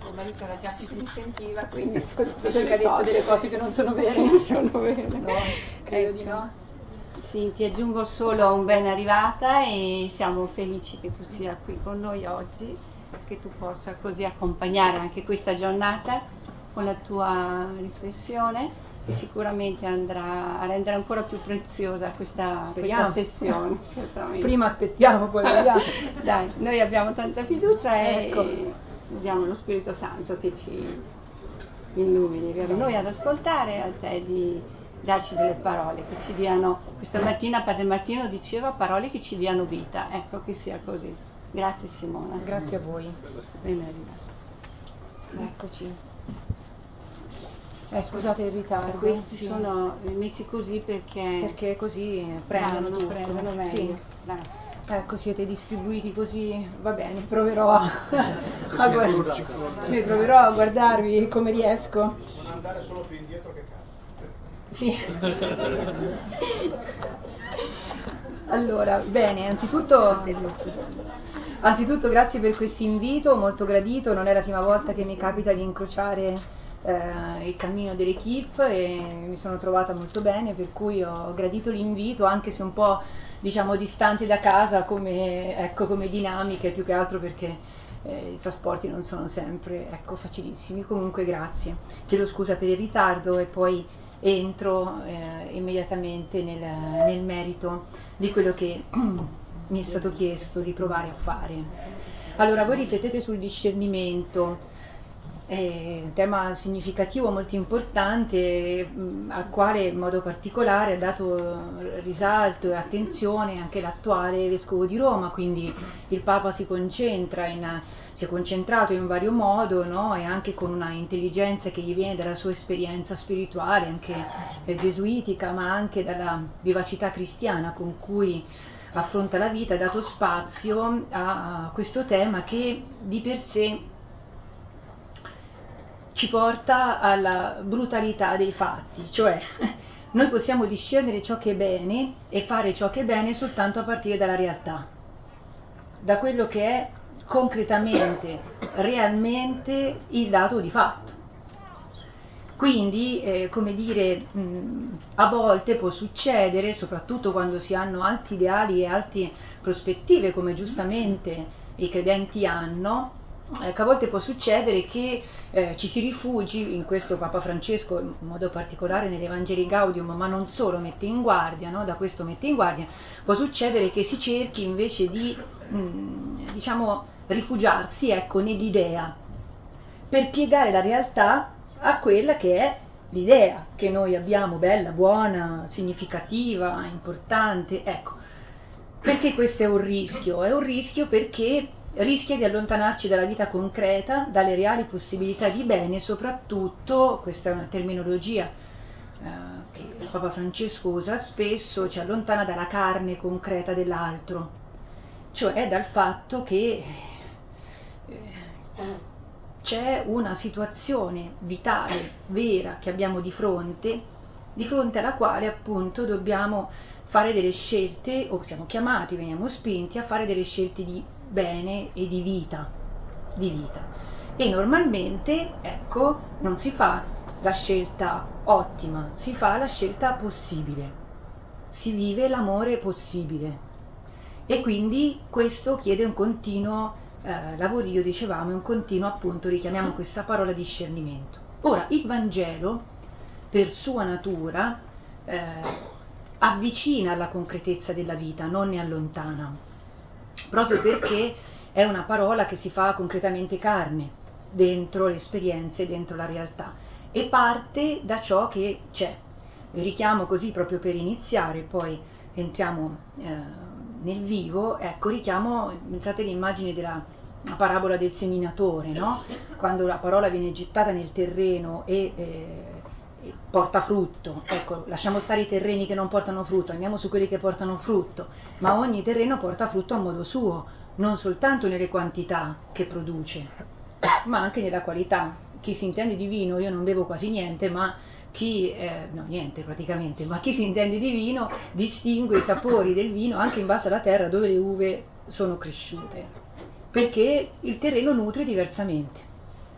tuo marito era già che mi sentiva, quindi perché ha detto delle cose che non sono vere. Non sono vere. No, credo di no. Sì, ti aggiungo solo un ben arrivata e siamo felici che tu sia qui con noi oggi, che tu possa così accompagnare anche questa giornata con la tua riflessione e sicuramente andrà a rendere ancora più preziosa questa sessione. Prima aspettiamo, poi vediamo. Dai, noi abbiamo tanta fiducia Ecco. e diamo lo Spirito Santo che ci illumini, vero? Noi ad ascoltare, a te di darci delle parole che ci diano. Questa mattina Padre Martino diceva parole che ci diano vita, ecco, che sia così. Grazie Simona. Grazie a voi. Ben arrivata. Eccoci. Scusate il ritardo. Questi sono messi così perché così prendono tutto. Prendono meglio. Sì. Ecco, siete distribuiti così, va bene, proverò a guardarvi come riesco. Non andare solo più indietro che casa. Sì. Allora, bene, anzitutto grazie per questo invito, molto gradito, non è la prima volta che mi capita di incrociare il cammino dell'Equipe e mi sono trovata molto bene, per cui ho gradito l'invito, anche se un po' diciamo distante da casa come dinamiche, più che altro perché i trasporti non sono sempre facilissimi. Comunque grazie, chiedo scusa per il ritardo e poi entro immediatamente nel merito di quello che mi è stato chiesto di provare a fare. Allora, voi riflettete sul discernimento, un tema significativo, molto importante, al quale in modo particolare ha dato risalto e attenzione anche l'attuale Vescovo di Roma, quindi il Papa si è concentrato in vario modo, no? E anche con una intelligenza che gli viene dalla sua esperienza spirituale, anche gesuitica, ma anche dalla vivacità cristiana con cui affronta la vita, ha dato spazio a questo tema che di per sé ci porta alla brutalità dei fatti, cioè noi possiamo discernere ciò che è bene e fare ciò che è bene soltanto a partire dalla realtà, da quello che è concretamente, realmente il dato di fatto. Quindi, come dire, a volte può succedere, soprattutto quando si hanno alti ideali e alte prospettive, come giustamente i credenti hanno, a volte può succedere che ci si rifugi, in questo Papa Francesco in modo particolare nell'Evangelii Gaudium, ma non solo, mette in guardia, no? Da questo mette in guardia, può succedere che si cerchi invece di rifugiarsi nell'idea, per piegare la realtà a quella che è l'idea che noi abbiamo, bella, buona, significativa, importante. Ecco, perché questo è un rischio? È un rischio perché rischia di allontanarci dalla vita concreta, dalle reali possibilità di bene, soprattutto, questa è una terminologia che il Papa Francesco usa spesso, ci allontana dalla carne concreta dell'altro, cioè dal fatto che c'è una situazione vitale, vera, che abbiamo di fronte alla quale appunto dobbiamo fare delle scelte, o siamo chiamati, veniamo spinti a fare delle scelte di bene e di vita. E normalmente, ecco, non si fa la scelta ottima, si fa la scelta possibile, si vive l'amore possibile. E quindi questo chiede un continuo lavorio, dicevamo, un continuo, appunto, richiamiamo questa parola discernimento. Ora, il Vangelo, per sua natura, avvicina alla concretezza della vita, non ne allontana, proprio perché è una parola che si fa concretamente carne, dentro le esperienze, dentro la realtà, e parte da ciò che c'è. Richiamo così proprio per iniziare, poi entriamo nel vivo, ecco, pensate all'immagine della parabola del seminatore, no? Quando la parola viene gettata nel terreno e porta frutto, ecco, lasciamo stare i terreni che non portano frutto, andiamo su quelli che portano frutto, ma ogni terreno porta frutto a modo suo, non soltanto nelle quantità che produce, ma anche nella qualità. Chi si intende di vino, io non bevo quasi niente, ma niente praticamente, ma chi si intende di vino distingue i sapori del vino anche in base alla terra dove le uve sono cresciute, perché il terreno nutre diversamente.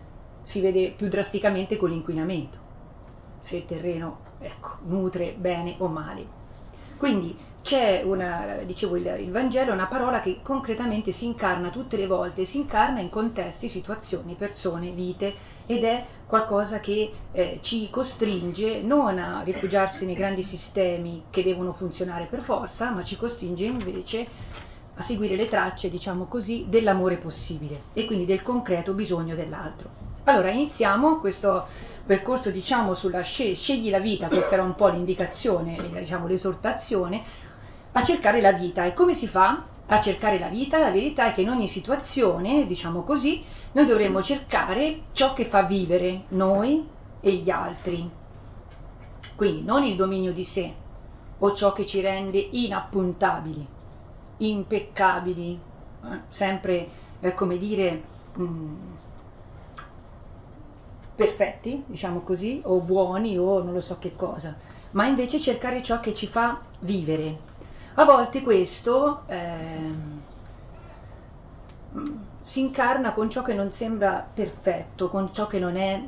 si vede più drasticamente con l'inquinamento, se il terreno, ecco, nutre bene o male. Quindi c'è dicevo, il Vangelo è una parola che concretamente si incarna tutte le volte, si incarna in contesti, situazioni, persone, vite, ed è qualcosa che ci costringe non a rifugiarsi nei grandi sistemi che devono funzionare per forza, ma ci costringe invece a seguire le tracce, diciamo così, dell'amore possibile e quindi del concreto bisogno dell'altro. Allora iniziamo questo percorso, diciamo, sulla scegli la vita, questa era un po' l'indicazione, diciamo l'esortazione, a cercare la vita. E come si fa a cercare la vita? La verità è che in ogni situazione, diciamo così, noi dovremmo cercare ciò che fa vivere noi e gli altri. Quindi non il dominio di sé o ciò che ci rende inappuntabili, impeccabili, sempre, come dire, perfetti, diciamo così, o buoni o non lo so che cosa, ma invece cercare ciò che ci fa vivere. A volte questo si incarna con ciò che non sembra perfetto, con ciò che non è,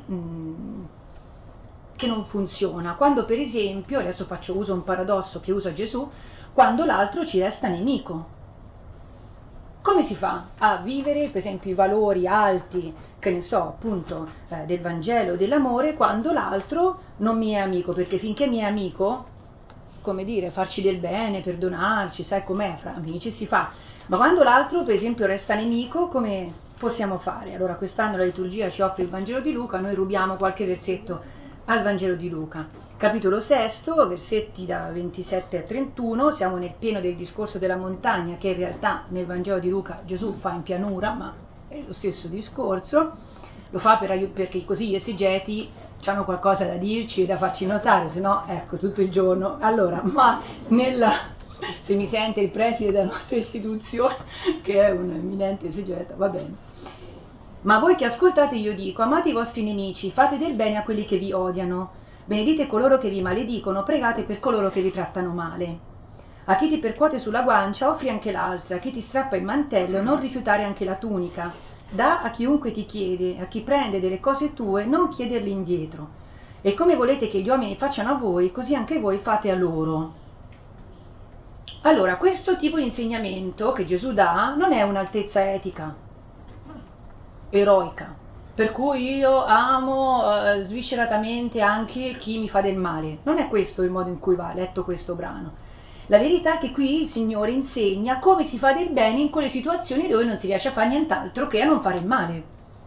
che non funziona. Quando per esempio, adesso uso un paradosso che usa Gesù, quando l'altro ci resta nemico. Come si fa a vivere, per esempio, i valori alti, che ne so, appunto, del Vangelo, dell'amore, quando l'altro non mi è amico? Perché finché mi è amico, come dire, farci del bene, perdonarci, sai com'è, fra amici si fa. Ma quando l'altro, per esempio, resta nemico, come possiamo fare? Allora, quest'anno la liturgia ci offre il Vangelo di Luca, noi rubiamo qualche versetto al Vangelo di Luca. Capitolo 6, versetti da 27 a 31, siamo nel pieno del discorso della montagna che in realtà nel Vangelo di Luca Gesù fa in pianura, ma è lo stesso discorso, lo fa perché così gli esegeti hanno qualcosa da dirci e da farci notare, se no, ecco, tutto il giorno. Allora, se mi sente il preside della nostra istituzione, che è un eminente esegeta, va bene. Ma voi che ascoltate io dico, amate i vostri nemici, fate del bene a quelli che vi odiano, benedite coloro che vi maledicono, pregate per coloro che vi trattano male. A chi ti percuote sulla guancia offri anche l'altra, a chi ti strappa il mantello non rifiutare anche la tunica. Da a chiunque ti chiede, a chi prende delle cose tue non chiederli indietro. E come volete che gli uomini facciano a voi, così anche voi fate a loro. Allora, questo tipo di insegnamento che Gesù dà non è un'altezza etica, eroica, per cui io amo svisceratamente anche chi mi fa del male. Non è questo il modo in cui va letto questo brano. La verità è che qui il Signore insegna come si fa del bene in quelle situazioni dove non si riesce a fare nient'altro che a non fare il male.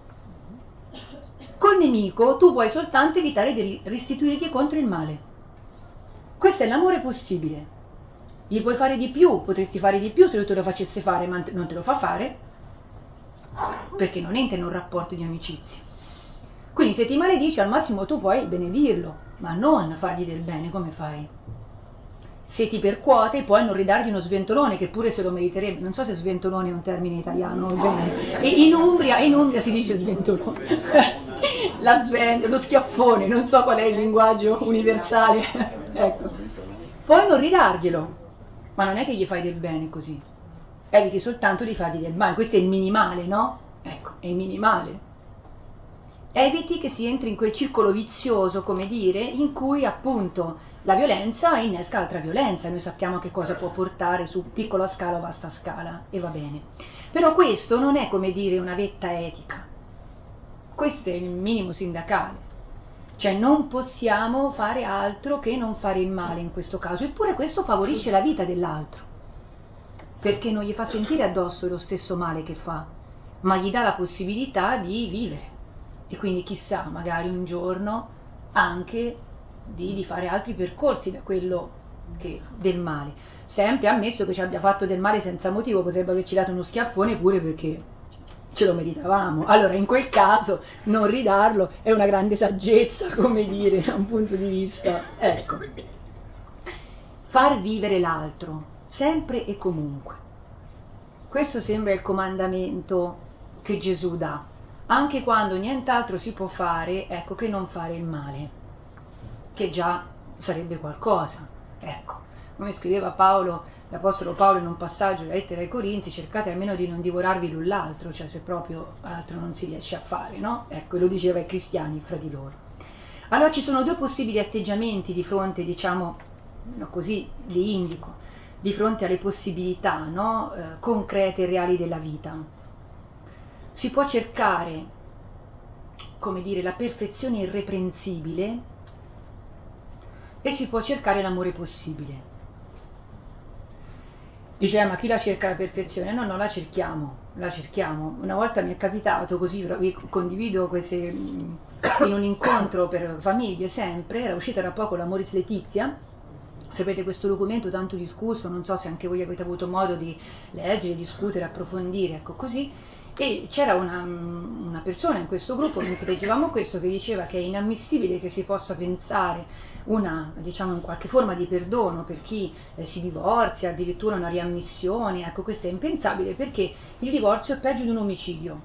Col nemico tu puoi soltanto evitare di restituirgli contro il male. Questo è l'amore possibile. Gli puoi fare di più, potresti fare di più se lui te lo facesse fare, ma non te lo fa fare, perché non entra in un rapporto di amicizia. Quindi se ti maledici al massimo tu puoi benedirlo, ma non fargli del bene. Come fai? Se ti percuote puoi non ridargli uno sventolone, che pure se lo meriterebbe. Non so se sventolone è un termine italiano, e in Umbria si dice sventolone. Lo schiaffone, non so qual è il linguaggio universale. Ecco. Puoi non ridarglielo, ma non è che gli fai del bene così. Eviti soltanto di fargli del male. Questo è il minimale, no? Ecco, è il minimale. Eviti che si entri in quel circolo vizioso, come dire, in cui appunto la violenza innesca altra violenza. Noi sappiamo che cosa può portare su piccola scala o vasta scala, e va bene. Però questo non è, come dire, una vetta etica. Questo è il minimo sindacale. Cioè non possiamo fare altro che non fare il male in questo caso. Eppure questo favorisce la vita dell'altro, perché non gli fa sentire addosso lo stesso male che fa, ma gli dà la possibilità di vivere. E quindi chissà, magari un giorno anche di fare altri percorsi da quello del male. Sempre ammesso che ci abbia fatto del male senza motivo, potrebbe averci dato uno schiaffone pure perché ce lo meritavamo. Allora in quel caso non ridarlo è una grande saggezza, come dire, da un punto di vista. Ecco. Far vivere l'altro, sempre e comunque. Questo sembra il comandamento che Gesù dà. Anche quando nient'altro si può fare, che non fare il male, che già sarebbe qualcosa, ecco. come scriveva Paolo, l'Apostolo Paolo in un passaggio della lettera ai Corinzi, cercate almeno di non divorarvi l'un l'altro, cioè se proprio altro non si riesce a fare, no? Ecco, lo diceva ai cristiani fra di loro. Allora ci sono due possibili atteggiamenti di fronte, diciamo, no, così li indico, di fronte alle possibilità, no, concrete e reali della vita. Si può cercare, come dire, la perfezione irreprensibile e si può cercare l'amore possibile. Dice, ma chi la cerca la perfezione? No, no, la cerchiamo. Una volta mi è capitato, così vi condivido queste, in un incontro per famiglie sempre, era uscita da poco l'Amoris Laetitia, sapete questo documento tanto discusso, non so se anche voi avete avuto modo di leggere, discutere, approfondire, ecco così, e c'era una persona in questo gruppo, mentre leggevamo questo, che diceva che è inammissibile che si possa pensare una, diciamo, in qualche forma di perdono per chi si divorzia, addirittura una riammissione, ecco questo è impensabile perché il divorzio è peggio di un omicidio.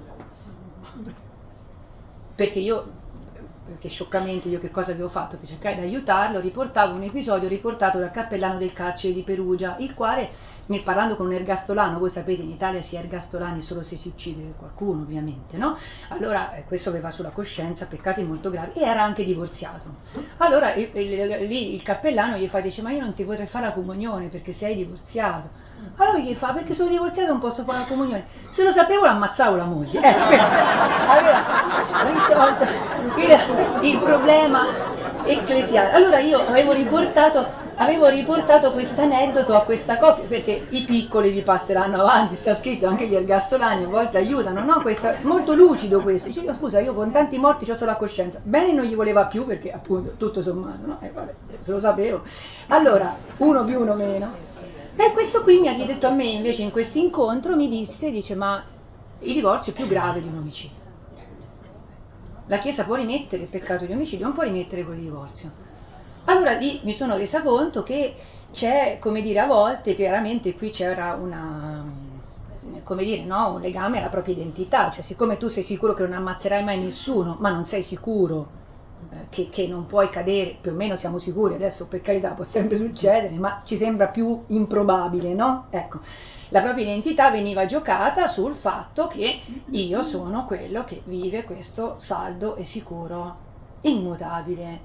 Perché scioccamente io che cosa avevo fatto? Per cercare di aiutarlo, riportavo un episodio riportato dal cappellano del carcere di Perugia, il quale, parlando con un ergastolano, voi sapete in Italia si è ergastolani solo se si uccide qualcuno ovviamente, no? Allora questo aveva sulla coscienza peccati molto gravi e era anche divorziato. Allora lì il cappellano gli fa, dice, ma io non ti vorrei fare la comunione perché sei divorziato. Allora gli fa, perché sono divorziato non posso fare la comunione. Se lo sapevo l'ammazzavo la moglie. Aveva risolto il problema ecclesiale. Allora io avevo riportato questo aneddoto a questa coppia, perché i piccoli vi passeranno avanti, sta scritto, anche gli ergastolani a volte aiutano, no? Questo, molto lucido questo. Dice, scusa, io con tanti morti ho sulla coscienza. Bene non gli voleva più perché appunto tutto sommato, no? Vabbè, se lo sapevo. Allora, 1 più 1 meno. E questo qui mi ha detto a me invece in questo incontro, dice, ma il divorzio è più grave di un omicidio. La Chiesa può rimettere il peccato di omicidio, non può rimettere quello di divorzio. Allora lì mi sono resa conto che c'è, come dire, a volte chiaramente qui c'era un legame alla propria identità, cioè siccome tu sei sicuro che non ammazzerai mai nessuno, ma non sei sicuro che non puoi cadere, più o meno siamo sicuri, adesso per carità può sempre succedere, ma ci sembra più improbabile, no? Ecco, la propria identità veniva giocata sul fatto che io sono quello che vive questo saldo e sicuro, immutabile,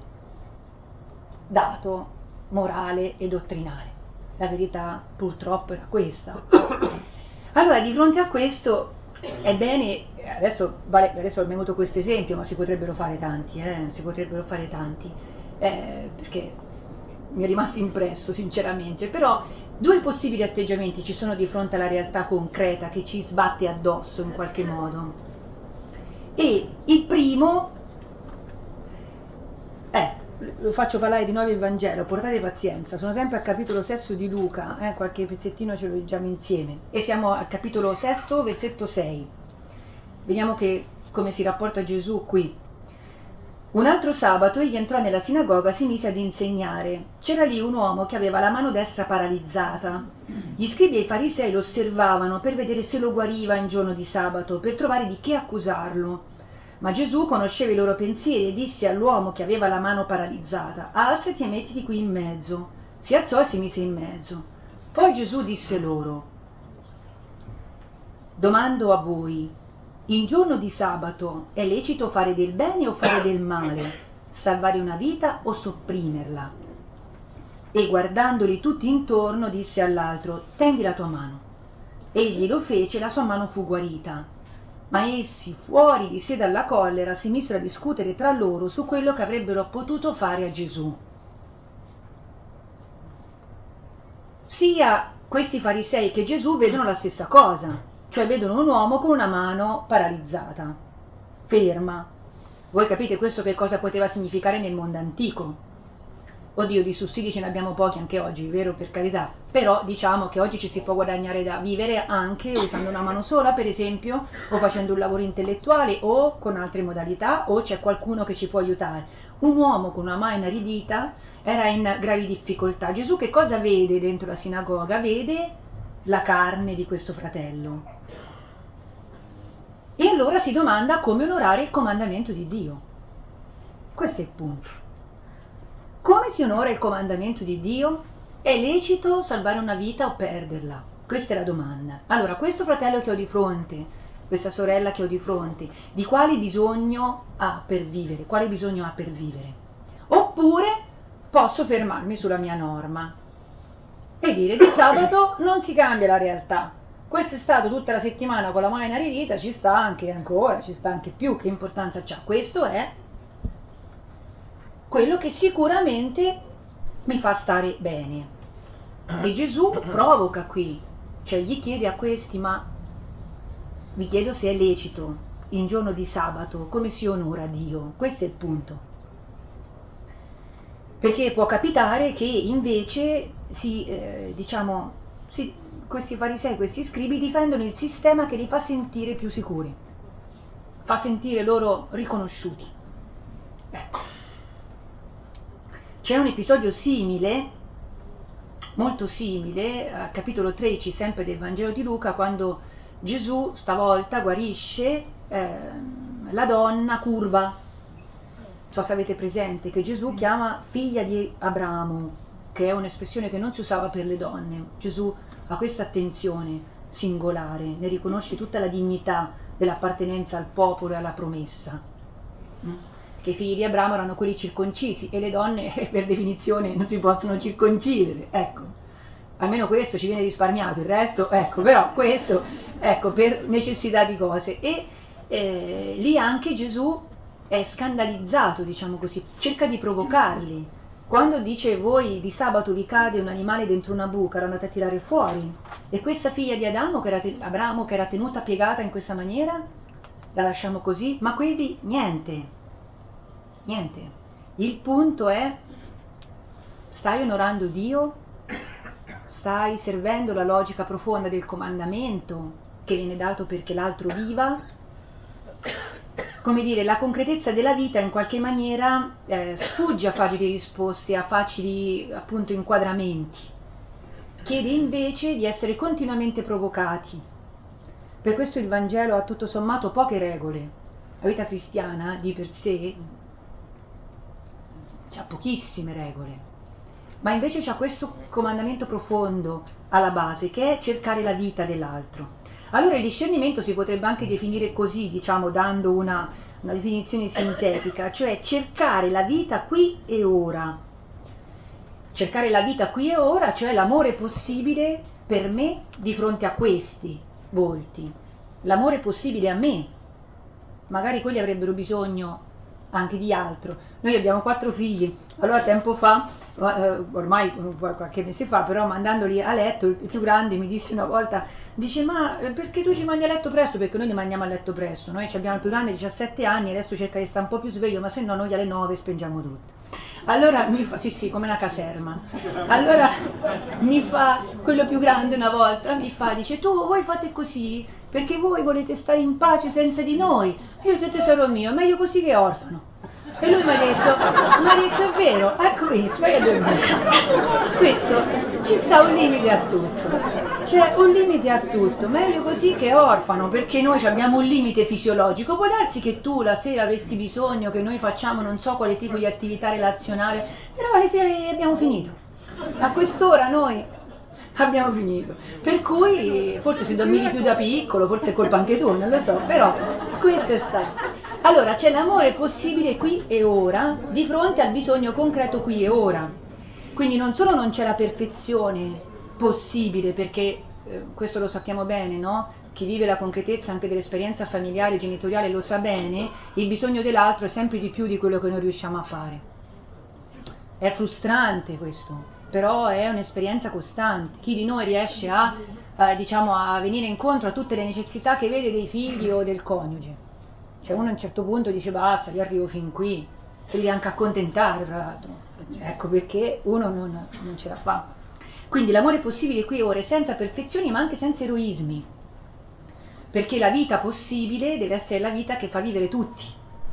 dato morale e dottrinale. La verità purtroppo era questa. Allora, di fronte a questo è bene, adesso abbiamo avuto questo esempio, ma si potrebbero fare tanti, perché mi è rimasto impresso sinceramente, però 2 possibili atteggiamenti ci sono di fronte alla realtà concreta che ci sbatte addosso in qualche modo. E il primo lo faccio parlare di nuovo il Vangelo, portate pazienza, sono sempre al capitolo 6 di Luca, qualche pezzettino ce lo leggiamo insieme, e siamo al capitolo 6, versetto 6. Vediamo come si rapporta Gesù qui. Un altro sabato egli entrò nella sinagoga e si mise ad insegnare. C'era lì un uomo che aveva la mano destra paralizzata. Gli scribi e i farisei lo osservavano per vedere se lo guariva in giorno di sabato, per trovare di che accusarlo. Ma Gesù conosceva i loro pensieri e disse all'uomo che aveva la mano paralizzata, alzati e mettiti qui in mezzo. Si alzò e si mise in mezzo. Poi Gesù disse loro, domando a voi, in giorno di sabato è lecito fare del bene o fare del male, salvare una vita o sopprimerla? E guardandoli tutti intorno disse all'altro, tendi la tua mano. Egli lo fece e la sua mano fu guarita. Ma essi, fuori di sé dalla collera, si misero a discutere tra loro su quello che avrebbero potuto fare a Gesù. Sia questi farisei che Gesù vedono la stessa cosa, cioè vedono un uomo con una mano paralizzata, ferma. Voi capite questo che cosa poteva significare nel mondo antico? Oddio, di sussidi ce ne abbiamo pochi anche oggi, vero, per carità, però diciamo che oggi ci si può guadagnare da vivere anche usando una mano sola, per esempio, o facendo un lavoro intellettuale o con altre modalità, o c'è qualcuno che ci può aiutare. Un uomo con una mano inaridita era in gravi difficoltà. Gesù che cosa vede dentro la sinagoga? Vede la carne di questo fratello. E allora si domanda come onorare il comandamento di Dio. Questo è il punto. Come si onora il comandamento di Dio? È lecito salvare una vita o perderla? Questa è la domanda. Allora, questo fratello che ho di fronte, questa sorella che ho di fronte, di quale bisogno ha per vivere? Quale bisogno ha per vivere? Oppure posso fermarmi sulla mia norma e dire di sabato non si cambia la realtà. Questo è stato tutta la settimana con la mano inaridita, ci sta anche ancora, ci sta anche più, che importanza c'ha? Questo è quello che sicuramente mi fa stare bene. E Gesù provoca qui, cioè gli chiede a questi, ma vi chiedo se è lecito in giorno di sabato, come si onora Dio? Questo è il punto. Perché può capitare che invece questi farisei, questi scribi difendono il sistema che li fa sentire più sicuri, fa sentire loro riconosciuti. Ecco. C'è un episodio simile, molto simile, al capitolo 13 sempre del Vangelo di Luca, quando Gesù stavolta guarisce la donna curva. Non so se avete presente che Gesù chiama figlia di Abramo, che è un'espressione che non si usava per le donne. Gesù ha questa attenzione singolare, ne riconosce tutta la dignità dell'appartenenza al popolo e alla promessa. Che i figli di Abramo erano quelli circoncisi e le donne per definizione non si possono circoncidere, ecco, almeno questo ci viene risparmiato, il resto, ecco, però questo, ecco, per necessità di cose. E lì anche Gesù è scandalizzato, diciamo così, cerca di provocarli. Quando dice voi di sabato vi cade un animale dentro una buca, lo andate a tirare fuori, e questa figlia di Abramo che era tenuta piegata in questa maniera, la lasciamo così, ma quelli niente. Il punto è: stai onorando Dio? Stai servendo la logica profonda del comandamento che viene dato perché l'altro viva? Come dire, la concretezza della vita in qualche maniera sfugge a facili risposte, a facili appunto inquadramenti. Chiede invece di essere continuamente provocati. Per questo il Vangelo ha tutto sommato poche regole. La vita cristiana di per sé c'ha pochissime regole, ma invece c'ha questo comandamento profondo alla base, che è cercare la vita dell'altro. Allora il discernimento si potrebbe anche definire così, diciamo, dando una definizione sintetica, cioè cercare la vita qui e ora. Cercare la vita qui e ora, cioè l'amore possibile per me di fronte a questi volti, l'amore possibile a me. Magari quelli avrebbero bisogno anche di altro. Noi abbiamo 4 figli, allora tempo fa, ormai qualche mese fa, però mandandoli a letto, il più grande mi disse una volta, dice: ma perché tu ci mandi a letto presto? Perché noi li mandiamo a letto presto, noi abbiamo il più grande 17 anni, adesso cerca di stare un po' più sveglio, ma se no noi alle 9 spengiamo tutto. Allora mi fa, sì, come una caserma. Allora mi fa, quello più grande una volta, mi fa, dice: voi fate così perché voi volete stare in pace senza di noi. E io ho detto: tesoro mio, è meglio così che orfano. E lui mi ha detto, è vero, ecco visto, vai a dormire. Questo, ci sta un limite a tutto. C'è un limite a tutto, meglio così che orfano, perché noi abbiamo un limite fisiologico. Può darsi che tu la sera avresti bisogno che noi facciamo non so quale tipo di attività relazionale, però alle fine abbiamo finito. A quest'ora noi abbiamo finito. Per cui forse se dormivi più da piccolo, forse è colpa anche tu, non lo so, però questo è stato. Allora c'è l'amore possibile qui e ora di fronte al bisogno concreto qui e ora. Quindi non solo non c'è la perfezione possibile, perché questo lo sappiamo bene, no? Chi vive la concretezza anche dell'esperienza familiare, genitoriale lo sa bene, il bisogno dell'altro è sempre di più di quello che noi riusciamo a fare. È frustrante questo, però è un'esperienza costante. Chi di noi riesce a venire incontro a tutte le necessità che vede dei figli o del coniuge? Cioè uno a un certo punto dice: basta, io arrivo fin qui, e li anche accontentare, tra l'altro. Ecco perché uno non ce la fa. Quindi l'amore possibile qui e ora, senza perfezioni ma anche senza eroismi, perché la vita possibile deve essere la vita che fa vivere tutti.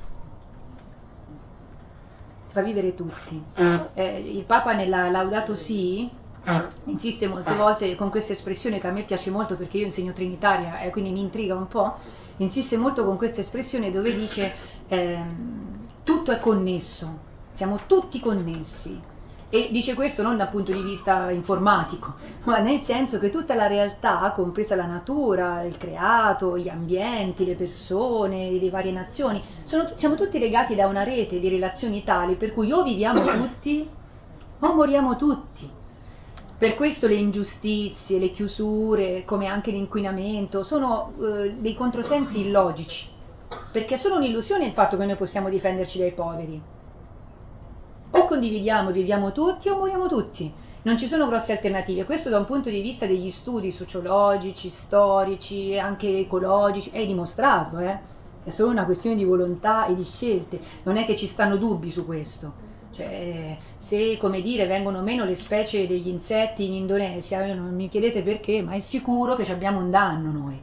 Fa vivere tutti. Il Papa nella Laudato Si insiste molte volte con questa espressione che a me piace molto perché io insegno trinitaria e quindi mi intriga un po', insiste molto con questa espressione dove dice tutto è connesso, siamo tutti connessi E dice questo non dal punto di vista informatico, ma nel senso che tutta la realtà, compresa la natura, il creato, gli ambienti, le persone, le varie nazioni, siamo tutti legati da una rete di relazioni tali per cui o viviamo tutti o moriamo tutti. Per questo le ingiustizie, le chiusure, come anche l'inquinamento, sono dei controsensi illogici, perché è solo un'illusione il fatto che noi possiamo difenderci dai poveri. O condividiamo e viviamo tutti o moriamo tutti. Non ci sono grosse alternative. Questo da un punto di vista degli studi sociologici, storici, anche ecologici, è dimostrato, È solo una questione di volontà e di scelte. Non è che ci stanno dubbi su questo. Cioè, se, come dire, vengono meno le specie degli insetti in Indonesia, non mi chiedete perché, ma è sicuro che ci abbiamo un danno noi.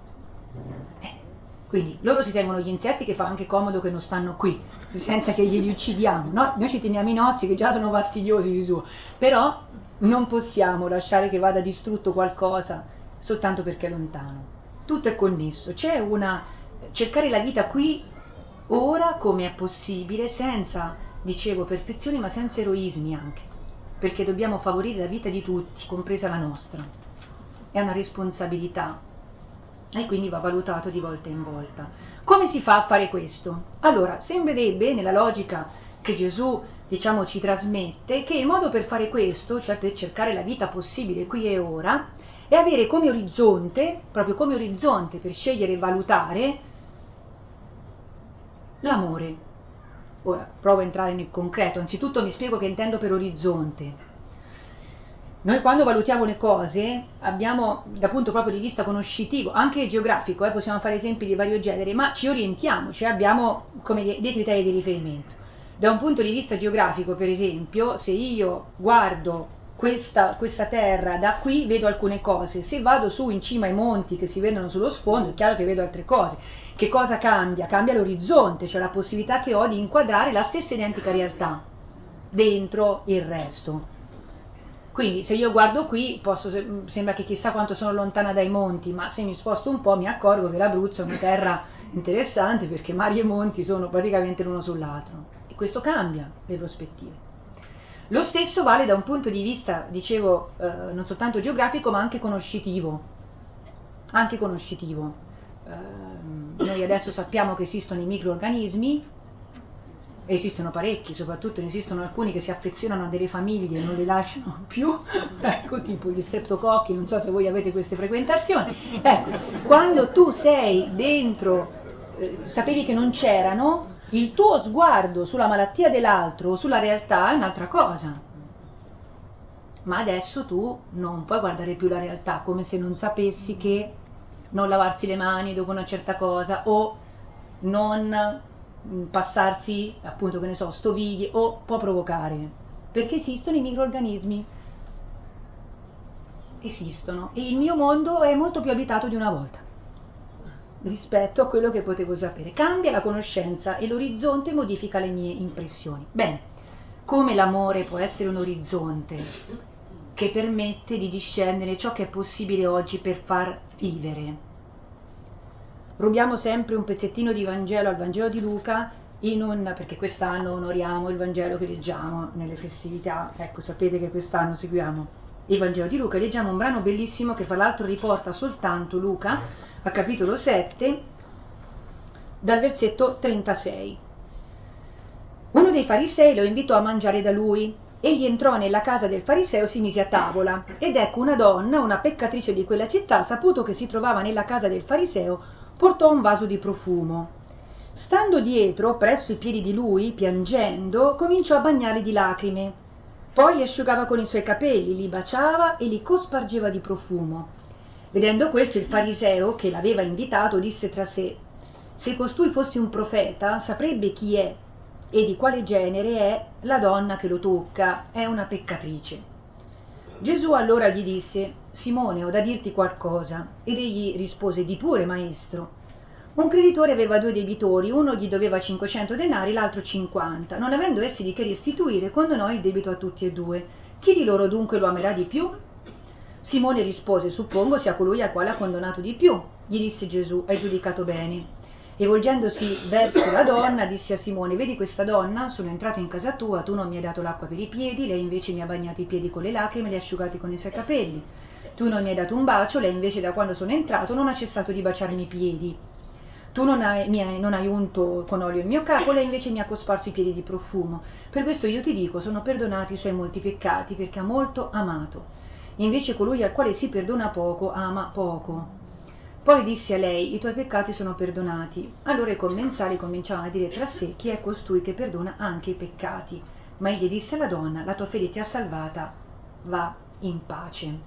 Quindi loro si tengono gli insetti, che fa anche comodo che non stanno qui, senza che glieli uccidiamo, no? Noi ci teniamo i nostri che già sono fastidiosi di suo, però non possiamo lasciare che vada distrutto qualcosa soltanto perché è lontano. Tutto è connesso, c'è cercare la vita qui, ora, come è possibile, senza, dicevo, perfezioni, ma senza eroismi anche, perché dobbiamo favorire la vita di tutti, compresa la nostra. È una responsabilità. E quindi va valutato di volta in volta. Come si fa a fare questo? Allora, sembrerebbe, nella logica che Gesù, diciamo, ci trasmette, che il modo per fare questo, cioè per cercare la vita possibile qui e ora, è avere come orizzonte, proprio come orizzonte per scegliere e valutare, l'amore. Ora, provo a entrare nel concreto. Anzitutto mi spiego che intendo per orizzonte. Noi quando valutiamo le cose abbiamo, dal punto proprio di vista conoscitivo, anche geografico, possiamo fare esempi di vario genere, ma ci orientiamo, cioè abbiamo come dei criteri di riferimento. Da un punto di vista geografico, per esempio, se io guardo questa terra da qui, vedo alcune cose. Se vado su in cima ai monti che si vedono sullo sfondo, è chiaro che vedo altre cose. Che cosa cambia? Cambia l'orizzonte, cioè la possibilità che ho di inquadrare la stessa identica realtà dentro il resto. Quindi se io guardo qui, sembra che chissà quanto sono lontana dai monti, ma se mi sposto un po' mi accorgo che l'Abruzzo è una terra interessante perché mari e monti sono praticamente l'uno sull'altro. E questo cambia le prospettive. Lo stesso vale da un punto di vista, dicevo, non soltanto geografico, ma anche conoscitivo. Anche conoscitivo. Noi adesso sappiamo che esistono i microrganismi, esistono parecchi, soprattutto ne esistono alcuni che si affezionano a delle famiglie e non le lasciano più, ecco, tipo gli streptococchi, non so se voi avete queste frequentazioni. Ecco, quando tu sei dentro, sapevi che non c'erano, il tuo sguardo sulla malattia dell'altro o sulla realtà è un'altra cosa. Ma adesso tu non puoi guardare più la realtà, come se non sapessi che non lavarsi le mani dopo una certa cosa o non passarsi, appunto, che ne so, stoviglie o può provocare, perché esistono i microrganismi, esistono, e il mio mondo è molto più abitato di una volta rispetto a quello che potevo sapere. Cambia la conoscenza e l'orizzonte modifica le mie impressioni. Bene, come l'amore può essere un orizzonte che permette di discernere ciò che è possibile oggi per far vivere. Rubiamo sempre un pezzettino di Vangelo al Vangelo di Luca, perché quest'anno onoriamo il Vangelo che leggiamo nelle festività. Ecco, sapete che quest'anno seguiamo il Vangelo di Luca, leggiamo un brano bellissimo che fra l'altro riporta soltanto Luca, a capitolo 7, dal versetto 36. Uno dei farisei lo invitò a mangiare da lui. Egli entrò nella casa del fariseo, si mise a tavola, ed ecco una donna, una peccatrice di quella città, saputo che si trovava nella casa del fariseo, portò un vaso di profumo. Stando dietro, presso i piedi di lui, piangendo, cominciò a bagnarli di lacrime. Poi li asciugava con i suoi capelli, li baciava e li cospargeva di profumo. Vedendo questo, il fariseo, che l'aveva invitato, disse tra sé: se costui fosse un profeta, saprebbe chi è e di quale genere è la donna che lo tocca, è una peccatrice. Gesù allora gli disse: Simone, ho da dirti qualcosa. Ed egli rispose: di pure, maestro. Un creditore aveva 2 debitori, uno gli doveva 500 denari, l'altro 50. Non avendo essi di che restituire, condonò il debito a tutti e 2. Chi di loro dunque lo amerà di più? Simone rispose: suppongo sia colui al quale ha condonato di più. Gli disse Gesù: hai giudicato bene. E volgendosi verso la donna disse a Simone: vedi questa donna? Sono entrato in casa tua, tu non mi hai dato l'acqua per i piedi, lei invece mi ha bagnato i piedi con le lacrime e li ha asciugati con i suoi capelli. Tu non mi hai dato un bacio, lei invece da quando sono entrato non ha cessato di baciarmi i piedi. Tu non hai unto con olio il mio capo, lei invece mi ha cosparso i piedi di profumo. Per questo io ti dico, sono perdonati i suoi molti peccati, perché ha molto amato. Invece colui al quale si perdona poco, ama poco. Poi disse a lei: i tuoi peccati sono perdonati. Allora i commensali cominciavano a dire tra sé: chi è costui che perdona anche i peccati? Ma egli disse alla donna: la tua fede ti ha salvata, va in pace.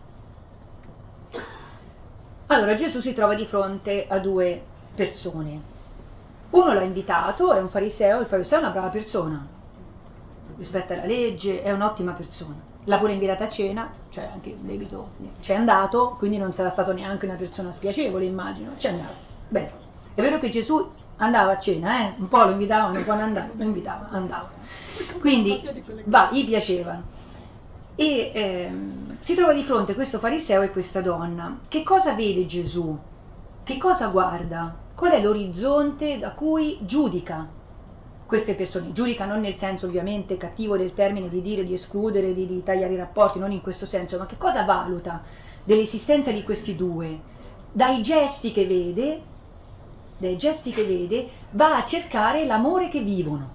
Allora Gesù si trova di fronte a due persone. Uno l'ha invitato, è un fariseo, il fariseo è una brava persona, rispetta la legge, è un'ottima persona. L'ha pure invitata a cena, cioè anche il debito c'è andato, quindi non sarà stato neanche una persona spiacevole, immagino, c'è andato. Bene, è vero che Gesù andava a cena, un po' lo invitavano, un po' non andava, lo invitava, andava. Quindi gli piacevano. E si trova di fronte questo fariseo e questa donna. Che cosa vede Gesù? Che cosa guarda? Qual è l'orizzonte da cui giudica queste persone? Giudica non nel senso ovviamente cattivo del termine di dire, di escludere, di tagliare i rapporti, non in questo senso, ma che cosa valuta dell'esistenza di questi due? Dai gesti che vede, va a cercare l'amore che vivono.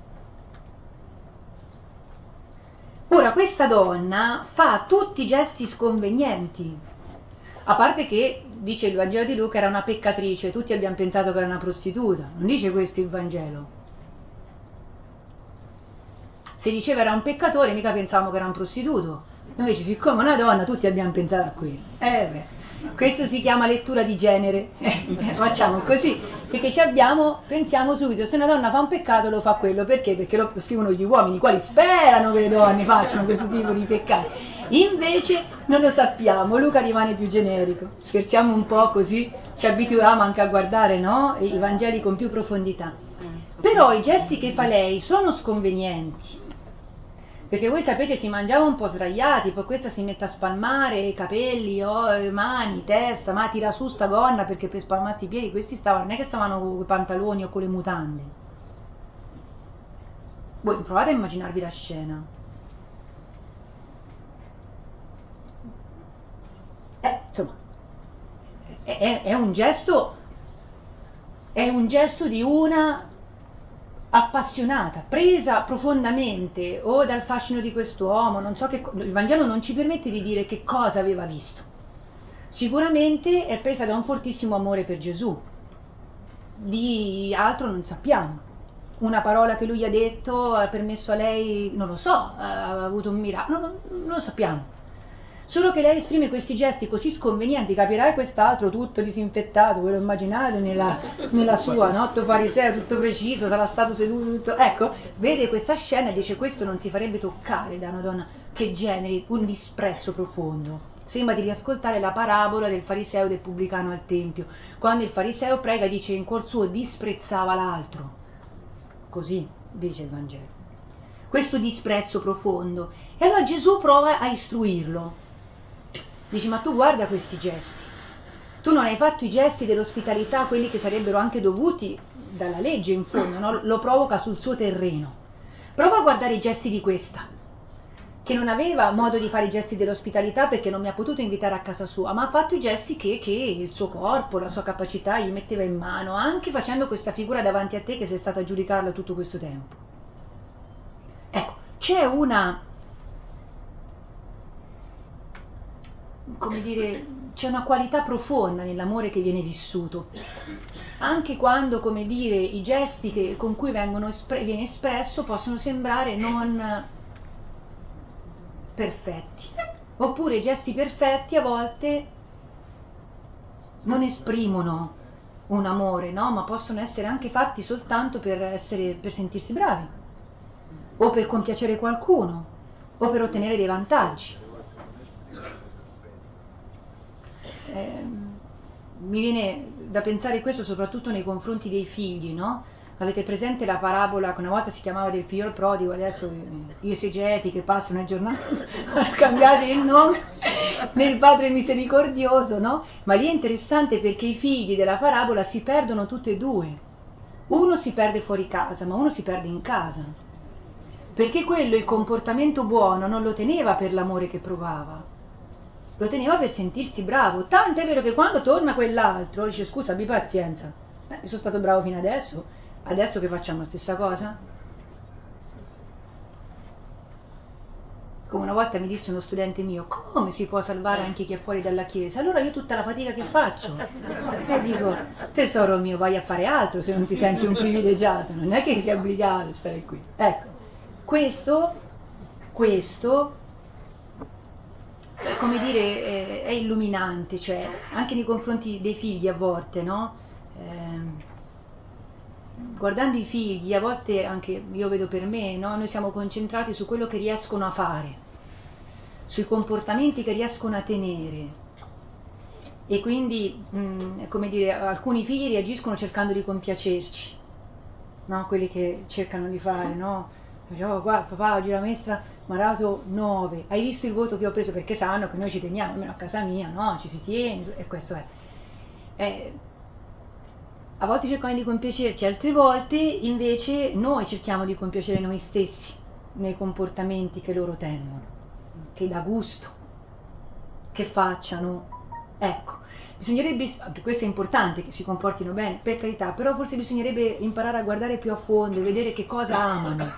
Ora, questa donna fa tutti i gesti sconvenienti, a parte che, dice il Vangelo di Luca, era una peccatrice, tutti abbiamo pensato che era una prostituta, non dice questo il Vangelo. Se diceva era un peccatore, mica pensavamo che era un prostituto, invece siccome è una donna, tutti abbiamo pensato a quello. Questo si chiama lettura di genere, facciamo così, perché pensiamo subito, se una donna fa un peccato lo fa quello, perché? Perché lo scrivono gli uomini, i quali sperano che le donne facciano questo tipo di peccati, invece non lo sappiamo, Luca rimane più generico, scherziamo un po' così, ci abituiamo anche a guardare, no? I Vangeli con più profondità, però i gesti che fa lei sono sconvenienti, perché voi sapete si mangiava un po' sdraiati, poi questa si mette a spalmare i capelli, mani, testa, ma tira su sta gonna perché per spalmarsi i piedi, questi non è che stavano con i pantaloni o con le mutande. Voi provate a immaginarvi la scena. Insomma, è un gesto di una appassionata, presa profondamente o dal fascino di quest'uomo, non so che il Vangelo non ci permette di dire che cosa aveva visto. Sicuramente è presa da un fortissimo amore per Gesù, di altro non sappiamo. Una parola che lui ha detto ha permesso a lei, non lo so, ha avuto un miracolo, non lo sappiamo. Solo che lei esprime questi gesti così sconvenienti, capirai quest'altro tutto disinfettato, ve lo immaginate nella sua, no? Fariseo, tutto preciso, sarà stato seduto, tutto. Ecco, vede questa scena e dice questo non si farebbe toccare da una donna che generi un disprezzo profondo. Sembra di riascoltare la parabola del fariseo e del pubblicano al tempio, quando il fariseo prega dice in cuor suo disprezzava l'altro, così dice il Vangelo, questo disprezzo profondo, e allora Gesù prova a istruirlo. Dici, ma tu guarda questi gesti, tu non hai fatto i gesti dell'ospitalità, quelli che sarebbero anche dovuti dalla legge in fondo, no? Lo provoca sul suo terreno. Prova a guardare i gesti di questa, che non aveva modo di fare i gesti dell'ospitalità perché non mi ha potuto invitare a casa sua, ma ha fatto i gesti che il suo corpo, la sua capacità gli metteva in mano, anche facendo questa figura davanti a te che sei stata a giudicarla tutto questo tempo. Ecco, c'è una qualità profonda nell'amore che viene vissuto, anche quando, i gesti con cui viene espresso possono sembrare non perfetti, oppure i gesti perfetti a volte non esprimono un amore, no? Ma possono essere anche fatti soltanto per sentirsi bravi, o per compiacere qualcuno, o per ottenere dei vantaggi. Mi viene da pensare questo soprattutto nei confronti dei figli, no? Avete presente la parabola che una volta si chiamava del figlio prodigo, adesso gli esegeti che passano il giornale hanno cambiato il nome nel padre misericordioso, no? Ma lì è interessante perché i figli della parabola si perdono tutti e due, Uno si perde fuori casa, ma uno si perde in casa. Perché quello, il comportamento buono, non lo teneva per l'amore che provava, lo teneva per sentirsi bravo. Tanto è vero che quando torna quell'altro dice: scusa, abbi pazienza, io sono stato bravo fino adesso che facciamo la stessa cosa? Come una volta mi disse uno studente mio: come si può salvare anche chi è fuori dalla chiesa? Allora io tutta la fatica che faccio? E dico: tesoro mio, vai a fare altro se non ti senti un privilegiato, non è che sei obbligato a stare qui. Ecco, questo come dire, è illuminante, cioè anche nei confronti dei figli a volte, no? Guardando i figli, a volte anche io vedo per me, no? Noi siamo concentrati su quello che riescono a fare, sui comportamenti che riescono a tenere, e quindi, come dire, alcuni figli reagiscono cercando di compiacerci, no? Quelli che cercano di fare, no? Oh, guarda papà, oggi la maestra mi ha dato 9, hai visto il voto che ho preso? Perché sanno che noi ci teniamo, almeno a casa mia, no? Ci si tiene, e questo è. A volte cercano di compiacerci, altre volte invece noi cerchiamo di compiacere noi stessi nei comportamenti che loro tengono, che dà gusto, che facciano. Ecco, bisognerebbe, anche questo è importante, che si comportino bene, per carità, però forse bisognerebbe imparare a guardare più a fondo e vedere che cosa amano,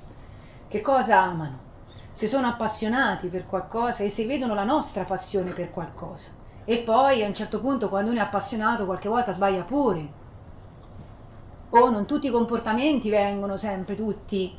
se sono appassionati per qualcosa e se vedono la nostra passione per qualcosa. E poi a un certo punto, quando uno è appassionato, qualche volta sbaglia pure. O non tutti i comportamenti vengono sempre tutti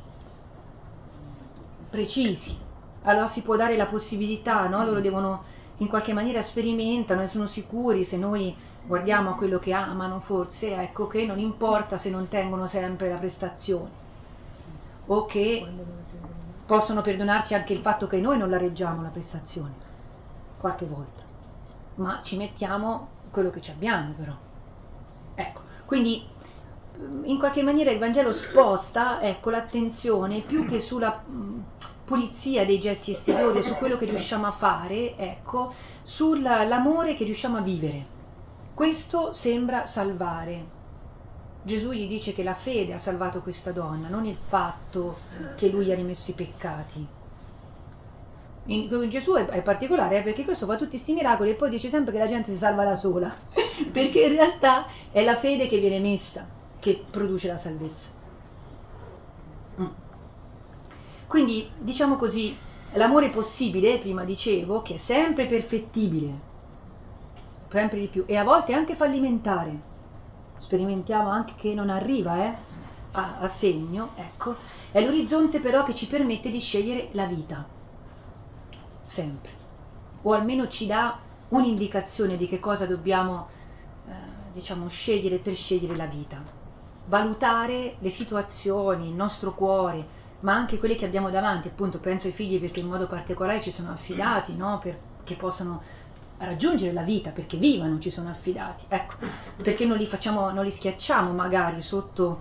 precisi, allora si può dare la possibilità, no? Loro devono, in qualche maniera sperimentano e sono sicuri, se noi guardiamo a quello che amano forse, ecco, che non importa se non tengono sempre la prestazione, o che possono perdonarci anche il fatto che noi non la reggiamo la prestazione qualche volta, ma ci mettiamo quello che ci abbiamo, però. Ecco, quindi in qualche maniera il Vangelo sposta, ecco, l'attenzione più che sulla pulizia dei gesti esteriori, su quello che riusciamo a fare, ecco, sull'amore che riusciamo a vivere. Questo sembra salvare. Gesù gli dice che la fede ha salvato questa donna, non il fatto che lui ha rimesso i peccati. Gesù è particolare, perché questo fa tutti questi miracoli e poi dice sempre che la gente si salva da sola, perché in realtà è la fede che viene messa che produce la salvezza. Quindi, diciamo così, l'amore possibile, prima dicevo, che è sempre perfettibile, sempre di più, e a volte anche fallimentare. Sperimentiamo anche che non arriva a segno, ecco, è l'orizzonte però che ci permette di scegliere la vita, sempre, o almeno ci dà un'indicazione di che cosa dobbiamo, diciamo, scegliere per scegliere la vita. Valutare le situazioni, il nostro cuore, ma anche quelle che abbiamo davanti, appunto penso ai figli perché in modo particolare ci sono affidati, no? Perché possano raggiungere la vita, perché vivano, ci sono affidati, ecco, perché non li schiacciamo magari sotto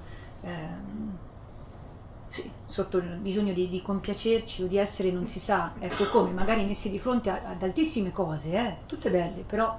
il bisogno di compiacerci o di essere non si sa, ecco come, magari messi di fronte ad altissime cose, tutte belle, però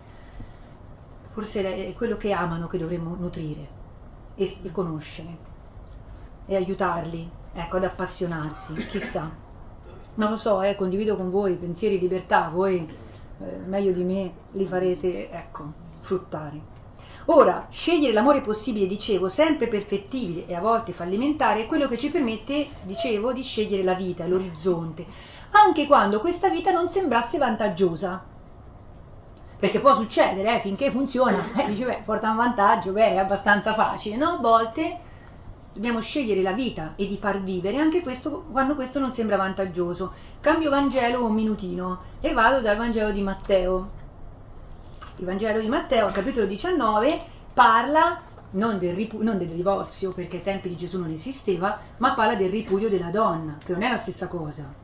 forse è quello che amano che dovremmo nutrire e conoscere e aiutarli, ecco, ad appassionarsi, chissà, non lo so, condivido con voi pensieri, libertà, voi meglio di me li farete, ecco, fruttare. Ora, scegliere l'amore possibile, dicevo, sempre perfettibile e a volte fallimentare, è quello che ci permette, dicevo, di scegliere la vita, l'orizzonte, anche quando questa vita non sembrasse vantaggiosa. Perché può succedere, finché funziona, dice, porta un vantaggio, è abbastanza facile, no? A volte dobbiamo scegliere la vita e di far vivere anche questo quando questo non sembra vantaggioso. Cambio Vangelo un minutino e vado dal Vangelo di Matteo. Il Vangelo di Matteo, al capitolo 19, parla non del divorzio, perché ai tempi di Gesù non esisteva, ma parla del ripudio della donna, che non è la stessa cosa.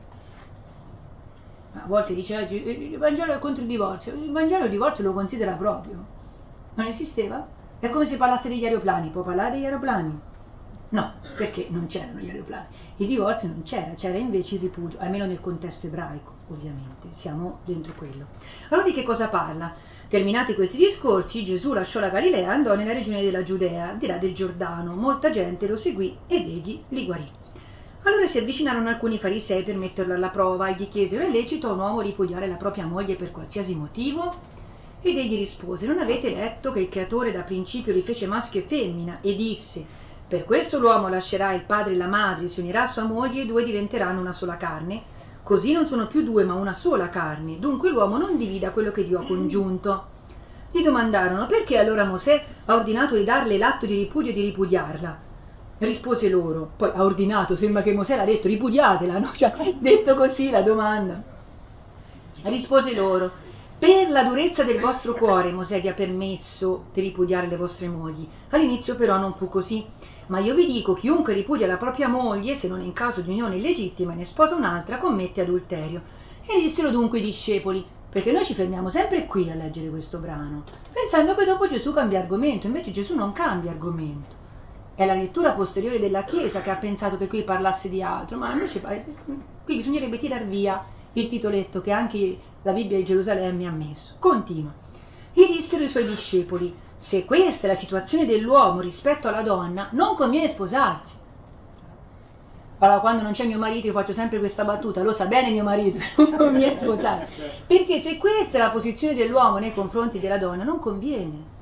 A volte dice il Vangelo è contro il divorzio, il Vangelo il divorzio lo considera proprio, non esisteva? È come se parlasse degli aeroplani, può parlare degli aeroplani? No, perché non c'erano gli aeroplani. Il divorzio non c'era, c'era invece il ripudio, almeno nel contesto ebraico, ovviamente, siamo dentro quello. Allora di che cosa parla? Terminati questi discorsi, Gesù lasciò la Galilea e andò nella regione della Giudea, di là del Giordano. Molta gente lo seguì ed egli li guarì. Allora si avvicinarono alcuni farisei per metterlo alla prova e gli chiesero: è lecito a un uomo ripudiare la propria moglie per qualsiasi motivo? Ed egli rispose: non avete letto che il Creatore da principio li fece maschio e femmina e disse: per questo l'uomo lascerà il padre e la madre, si unirà a sua moglie e i due diventeranno una sola carne? Così non sono più due ma una sola carne, dunque l'uomo non divida quello che Dio ha congiunto. Gli domandarono: perché allora Mosè ha ordinato di darle l'atto di ripudio e di ripudiarla? Rispose loro, poi ha ordinato, sembra che Mosè l'ha detto, ripudiatela, no? Cioè, detto così la domanda. Rispose loro: per la durezza del vostro cuore Mosè vi ha permesso di ripudiare le vostre mogli. All'inizio però non fu così. Ma io vi dico, chiunque ripudia la propria moglie, se non è in caso di unione illegittima e ne sposa un'altra, commette adulterio. E dissero dunque i discepoli, perché noi ci fermiamo sempre qui a leggere questo brano, pensando che dopo Gesù cambia argomento, invece Gesù non cambia argomento. È la lettura posteriore della Chiesa che ha pensato che qui parlasse di altro, ma invece qui bisognerebbe tirar via il titoletto che anche la Bibbia di Gerusalemme ha messo. Continua. Gli dissero i suoi discepoli: se questa è la situazione dell'uomo rispetto alla donna, non conviene sposarsi. Allora, quando non c'è mio marito io faccio sempre questa battuta: lo sa bene mio marito, non conviene sposarsi. Perché se questa è la posizione dell'uomo nei confronti della donna, non conviene.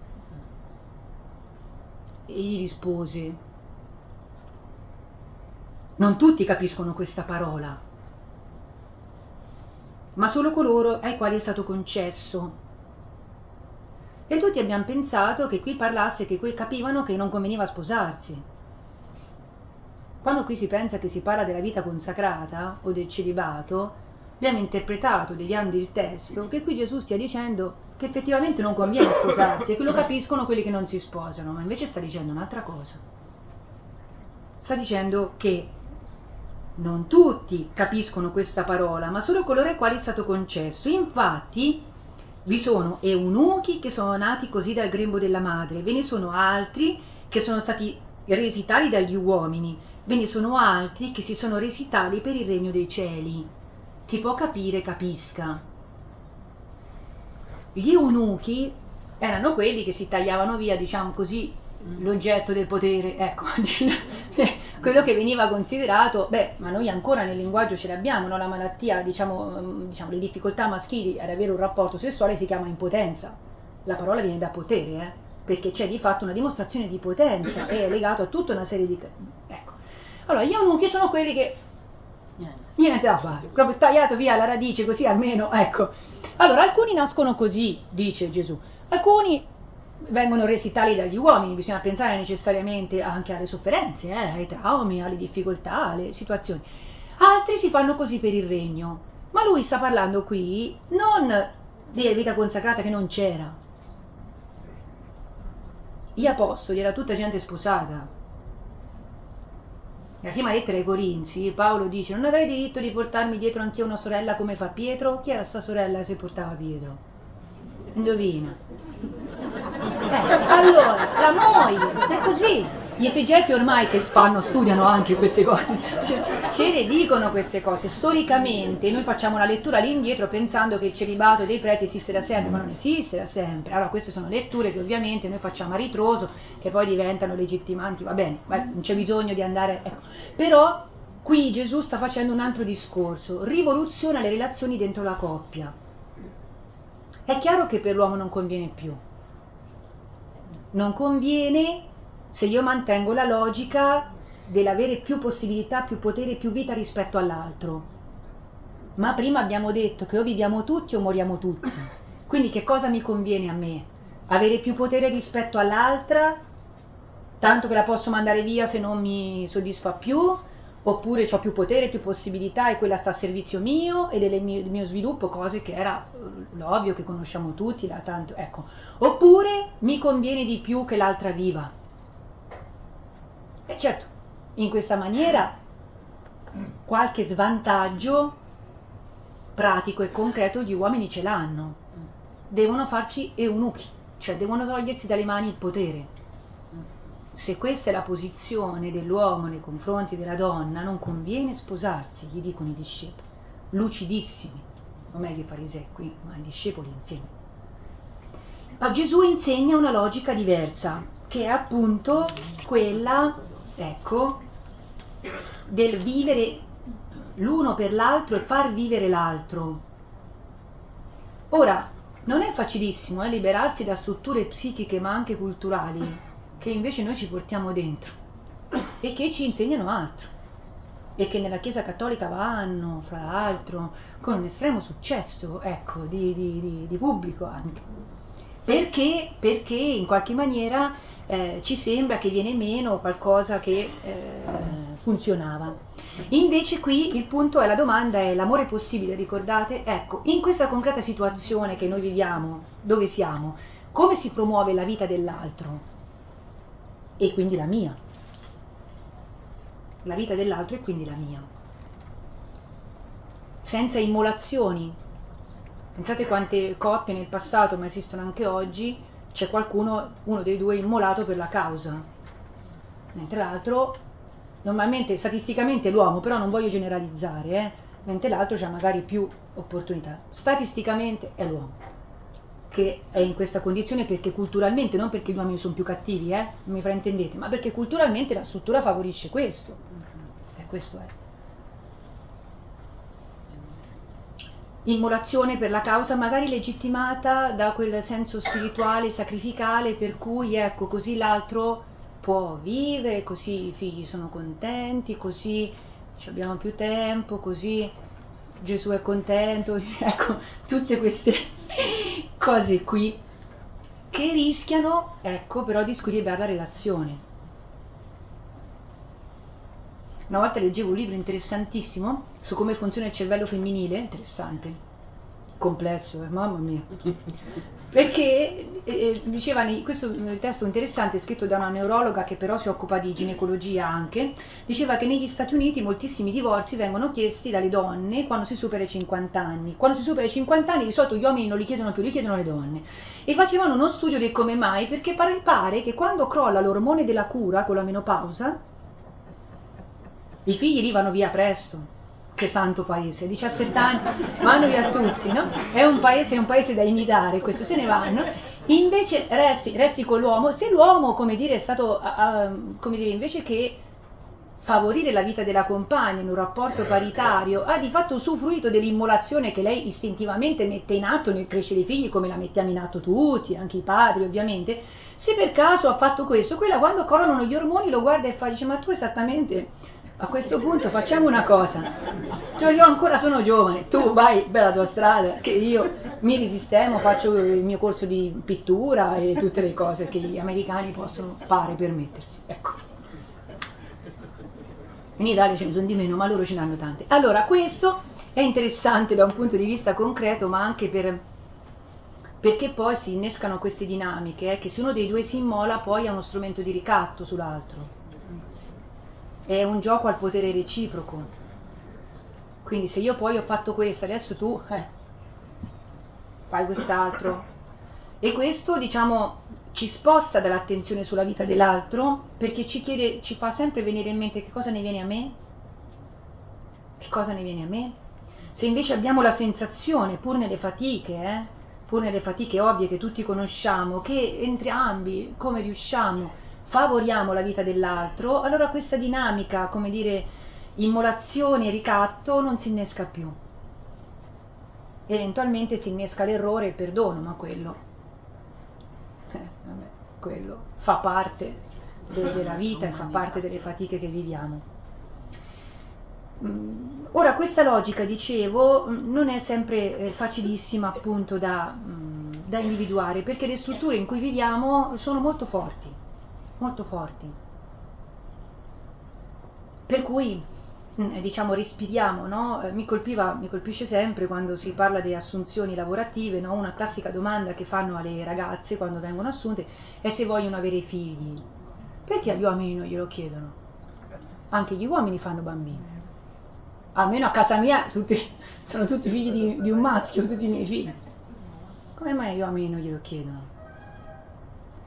E gli rispose: non tutti capiscono questa parola, ma solo coloro ai quali è stato concesso. E tutti abbiamo pensato che qui parlasse, che qui capivano che non conveniva sposarsi. Quando qui si pensa che si parla della vita consacrata o del celibato, abbiamo interpretato, deviando il testo, che qui Gesù stia dicendo che effettivamente non conviene sposarsi e che lo capiscono quelli che non si sposano, ma invece sta dicendo un'altra cosa. Sta dicendo che non tutti capiscono questa parola, ma solo coloro ai quali è stato concesso. Infatti vi sono eunuchi che sono nati così dal grembo della madre, ve ne sono altri che sono stati resi tali dagli uomini, ve ne sono altri che si sono resi tali per il regno dei cieli. Chi può capire, capisca. Gli eunuchi erano quelli che si tagliavano via, diciamo così, l'oggetto del potere, ecco, quello che veniva considerato, ma noi ancora nel linguaggio ce l'abbiamo, no? La malattia, diciamo le difficoltà maschili ad avere un rapporto sessuale si chiama impotenza. La parola viene da potere, perché c'è di fatto una dimostrazione di potenza, è legato a tutta una serie di... Ecco. Allora, gli eunuchi sono quelli che... Niente da fare, proprio tagliato via la radice, così almeno, ecco. Allora, alcuni nascono così, dice Gesù, alcuni vengono resi tali dagli uomini, bisogna pensare necessariamente anche alle sofferenze, ai traumi, alle difficoltà, alle situazioni. Altri si fanno così per il regno, ma lui sta parlando qui non di vita consacrata che non c'era. Gli apostoli era tutta gente sposata. Nella prima lettera ai Corinzi Paolo dice: non avrei diritto di portarmi dietro anch'io una sorella come fa Pietro? Chi era sta sorella che si portava Pietro? Indovina. Allora, la moglie, è così. Gli esegeti ormai che studiano anche queste cose, ce le dicono queste cose. Storicamente noi facciamo una lettura lì indietro pensando che il celibato dei preti esiste da sempre, ma non esiste da sempre. Allora queste sono letture che ovviamente noi facciamo a ritroso, che poi diventano legittimanti, va bene, non c'è bisogno di andare... Ecco. Però qui Gesù sta facendo un altro discorso, rivoluziona le relazioni dentro la coppia. È chiaro che per l'uomo non conviene più. Non conviene se io mantengo la logica dell'avere più possibilità, più potere, più vita rispetto all'altro. Ma prima abbiamo detto che o viviamo tutti o moriamo tutti. Quindi che cosa mi conviene a me? Avere più potere rispetto all'altra, tanto che la posso mandare via se non mi soddisfa più, oppure ho più potere, più possibilità e quella sta a servizio mio e del mio sviluppo, cose che era l'ovvio che conosciamo tutti, tanto, ecco. Oppure mi conviene di più che l'altra viva. E certo, in questa maniera qualche svantaggio pratico e concreto gli uomini ce l'hanno. Devono farci eunuchi, cioè devono togliersi dalle mani il potere. se questa è la posizione dell'uomo nei confronti della donna, non conviene sposarsi, gli dicono i discepoli, lucidissimi, o meglio i farisei qui, ma i discepoli insieme. Ma Gesù insegna una logica diversa, che è appunto quella, ecco, del vivere l'uno per l'altro e far vivere l'altro. Ora, non è facilissimo liberarsi da strutture psichiche ma anche culturali che invece noi ci portiamo dentro e che ci insegnano altro e che nella Chiesa Cattolica vanno, fra l'altro, con un estremo successo, ecco, di pubblico anche. Perché in qualche maniera ci sembra che viene meno qualcosa che funzionava. Invece qui il punto è, la domanda è: l'amore possibile, ricordate? Ecco, in questa concreta situazione che noi viviamo, dove siamo, come si promuove la vita dell'altro? E quindi la mia. La vita dell'altro e quindi la mia. Senza immolazioni. Pensate quante coppie nel passato, ma esistono anche oggi, c'è qualcuno, uno dei due, immolato per la causa, mentre l'altro, normalmente statisticamente l'uomo, però non voglio generalizzare, mentre l'altro ha magari più opportunità. Statisticamente è l'uomo che è in questa condizione, perché culturalmente, non perché gli uomini sono più cattivi, non mi fraintendete, ma perché culturalmente la struttura favorisce questo. Questo è. Immolazione per la causa, magari legittimata da quel senso spirituale, sacrificale, per cui ecco, così l'altro può vivere, così i figli sono contenti, così abbiamo più tempo, così Gesù è contento, ecco, tutte queste cose qui che rischiano, ecco, però di squilibrare la relazione. Una volta leggevo un libro interessantissimo su come funziona il cervello femminile, interessante, complesso, mamma mia, perché diceva, questo testo interessante, scritto da una neurologa che però si occupa di ginecologia anche, diceva che negli Stati Uniti moltissimi divorzi vengono chiesti dalle donne quando si supera i 50 anni. Quando si supera i 50 anni di solito gli uomini non li chiedono più, li chiedono le donne. E facevano uno studio del come mai, perché pare che quando crolla l'ormone della cura con la menopausa, i figli lì vanno via presto. Che santo paese, 17 anni vanno via tutti, no? È un paese da imitare, questo, se ne vanno. Invece resti con l'uomo. Se l'uomo, come dire, è stato, come dire, invece che favorire la vita della compagna in un rapporto paritario, ha di fatto usufruito dell'immolazione che lei istintivamente mette in atto nel crescere i figli, come la mettiamo in atto tutti, anche i padri ovviamente. Se per caso ha fatto questo, quella quando crollano gli ormoni lo guarda e dice: ma tu esattamente... A questo punto facciamo una cosa, cioè io ancora sono giovane, tu vai per la tua strada, che io mi risistemo, faccio il mio corso di pittura e tutte le cose che gli americani possono fare, permettersi, ecco. In Italia ce ne sono di meno, ma loro ce ne hanno tante. Allora, questo è interessante da un punto di vista concreto, ma anche perché poi si innescano queste dinamiche, che se uno dei due si immola poi è uno strumento di ricatto sull'altro. È un gioco al potere reciproco. Quindi se io poi ho fatto questo, adesso tu fai quest'altro. E questo, diciamo, ci sposta dall'attenzione sulla vita dell'altro, perché ci fa sempre venire in mente: che cosa ne viene a me? Che cosa ne viene a me? Se invece abbiamo la sensazione, pur nelle fatiche ovvie che tutti conosciamo, che entrambi, come riusciamo, favoriamo la vita dell'altro, allora questa dinamica, come dire, immolazione e ricatto non si innesca più. Eventualmente si innesca l'errore e il perdono, ma quello fa parte della vita e fa parte delle fatiche che viviamo. Ora, questa logica, dicevo, non è sempre facilissima appunto da individuare, perché le strutture in cui viviamo sono molto forti. Per cui diciamo respiriamo, no? Mi colpisce sempre quando si parla di assunzioni lavorative, no? Una classica domanda che fanno alle ragazze quando vengono assunte è se vogliono avere figli. Perché agli uomini non glielo chiedono? Anche gli uomini fanno bambini. Almeno a casa mia sono tutti figli di un maschio, tutti i miei figli. Come mai agli uomini non glielo chiedono?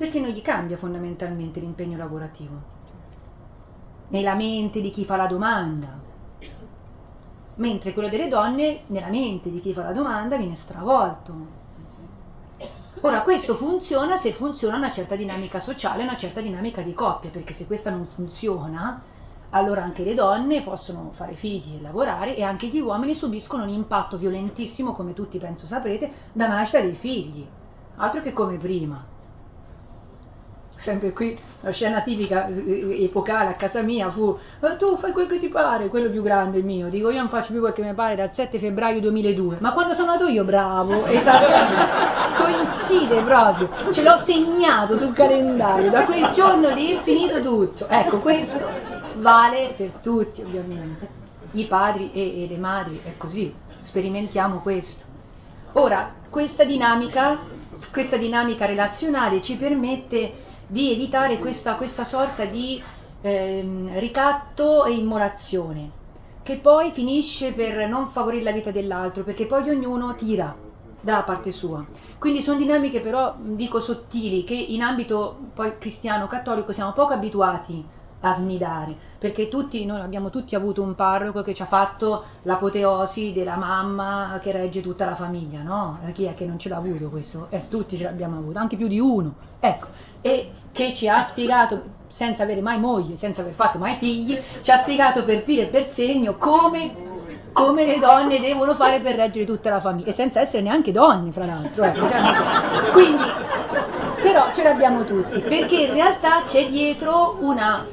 Perché non gli cambia fondamentalmente l'impegno lavorativo. Nella mente di chi fa la domanda. Mentre quello delle donne, nella mente di chi fa la domanda, viene stravolto. Ora, questo funziona se funziona una certa dinamica sociale, una certa dinamica di coppia, perché se questa non funziona, allora anche le donne possono fare figli e lavorare e anche gli uomini subiscono un impatto violentissimo, come tutti penso saprete, da nascita dei figli. Altro che come prima. Sempre qui la scena tipica epocale a casa mia fu tu fai quel che ti pare, quello più grande il mio, dico io non faccio più quel che mi pare dal 7 febbraio 2002, ma quando sono nato io bravo, esattamente, coincide proprio, ce l'ho segnato sul calendario, da quel giorno lì è finito tutto. Ecco, questo vale per tutti ovviamente, i padri e le madri, è così, sperimentiamo questo. Ora, questa dinamica relazionale ci permette di evitare questa sorta di ricatto e immolazione, che poi finisce per non favorire la vita dell'altro, perché poi ognuno tira dalla parte sua. Quindi sono dinamiche però, dico, sottili, che in ambito poi cristiano-cattolico siamo poco abituati a snidare, perché noi abbiamo tutti avuto un parroco che ci ha fatto l'apoteosi della mamma che regge tutta la famiglia, no? Chi è che non ce l'ha avuto questo? Tutti ce l'abbiamo avuto, anche più di uno, ecco, e che ci ha spiegato, senza avere mai moglie, senza aver fatto mai figli, ci ha spiegato per filo e per segno come le donne devono fare per reggere tutta la famiglia, e senza essere neanche donne, fra l'altro, quindi, però ce l'abbiamo tutti, perché in realtà c'è dietro una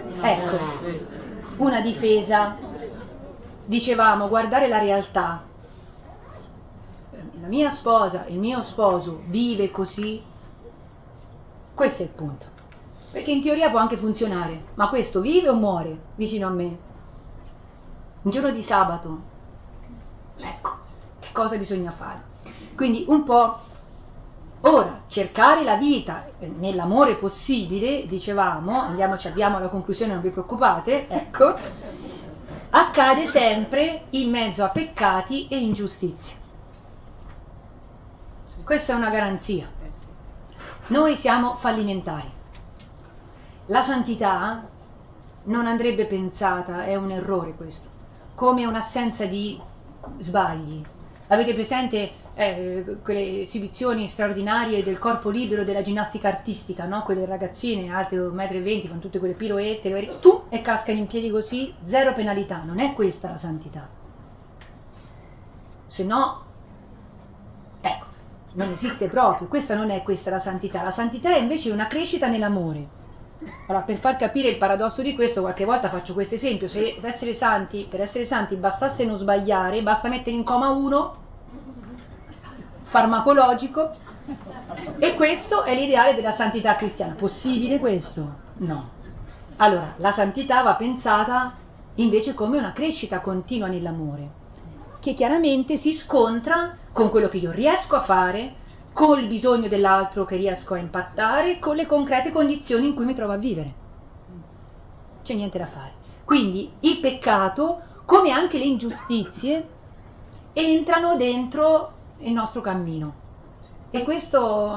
difesa. Dicevamo, guardare la realtà, la mia sposa, il mio sposo vive così, questo è il punto, perché in teoria può anche funzionare, ma questo vive o muore vicino a me un giorno di sabato? Ecco, che cosa bisogna fare? Quindi un po', ora, cercare la vita nell'amore possibile, dicevamo, ci avviamo alla conclusione, non vi preoccupate, ecco, accade sempre in mezzo a peccati e ingiustizie. Questa è una garanzia. Noi siamo fallimentari. La santità non andrebbe pensata, è un errore questo, come un'assenza di sbagli. Avete presente quelle esibizioni straordinarie del corpo libero della ginnastica artistica, no? Quelle ragazzine alte 1,20 m, fanno tutte quelle piroette, e cascano in piedi così, zero penalità. Non è questa la santità. Se no, ecco, non esiste proprio. Questa non è la santità. La santità è invece una crescita nell'amore. Allora, per far capire il paradosso di questo, qualche volta faccio questo esempio: se per essere santi bastasse non sbagliare, basta mettere in coma uno farmacologico, e questo è l'ideale della santità cristiana. Possibile questo? No. Allora, la santità va pensata invece come una crescita continua nell'amore, che chiaramente si scontra con quello che io riesco a fare, col bisogno dell'altro che riesco a impattare, con le concrete condizioni in cui mi trovo a vivere. C'è niente da fare. Quindi il peccato, come anche le ingiustizie, entrano dentro il nostro cammino, e questo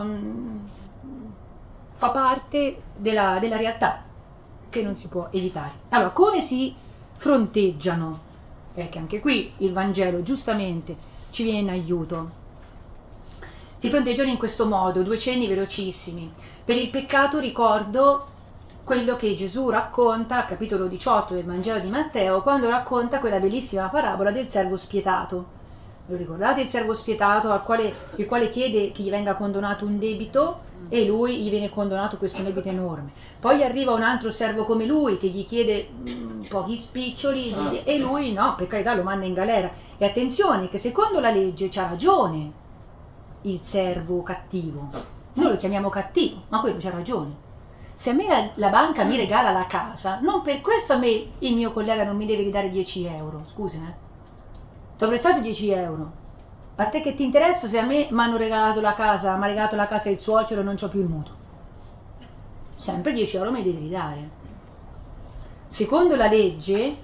fa parte della realtà che non si può evitare. Allora, come si fronteggiano? Perché anche qui il Vangelo giustamente ci viene in aiuto. Si fronteggiano in questo modo, due cenni velocissimi. Per il peccato ricordo quello che Gesù racconta al capitolo 18 del Vangelo di Matteo, quando racconta quella bellissima parabola del servo spietato. Lo ricordate, il servo spietato il quale chiede che gli venga condonato un debito, e lui gli viene condonato questo debito enorme. Poi arriva un altro servo come lui che gli chiede pochi spiccioli, e lui no, per carità, lo manda in galera. E attenzione che secondo la legge c'ha ragione il servo cattivo. Noi lo chiamiamo cattivo, ma quello c'ha ragione. Se a me la banca mi regala la casa, non per questo a me il mio collega non mi deve ridare 10 euro. Scusa, ti ho prestato 10 euro. A te che ti interessa se a me mi hanno regalato la casa, mi ha regalato la casa il suocero e non c'ho più il mutuo? Sempre 10 euro me li devi ridare. Secondo la legge,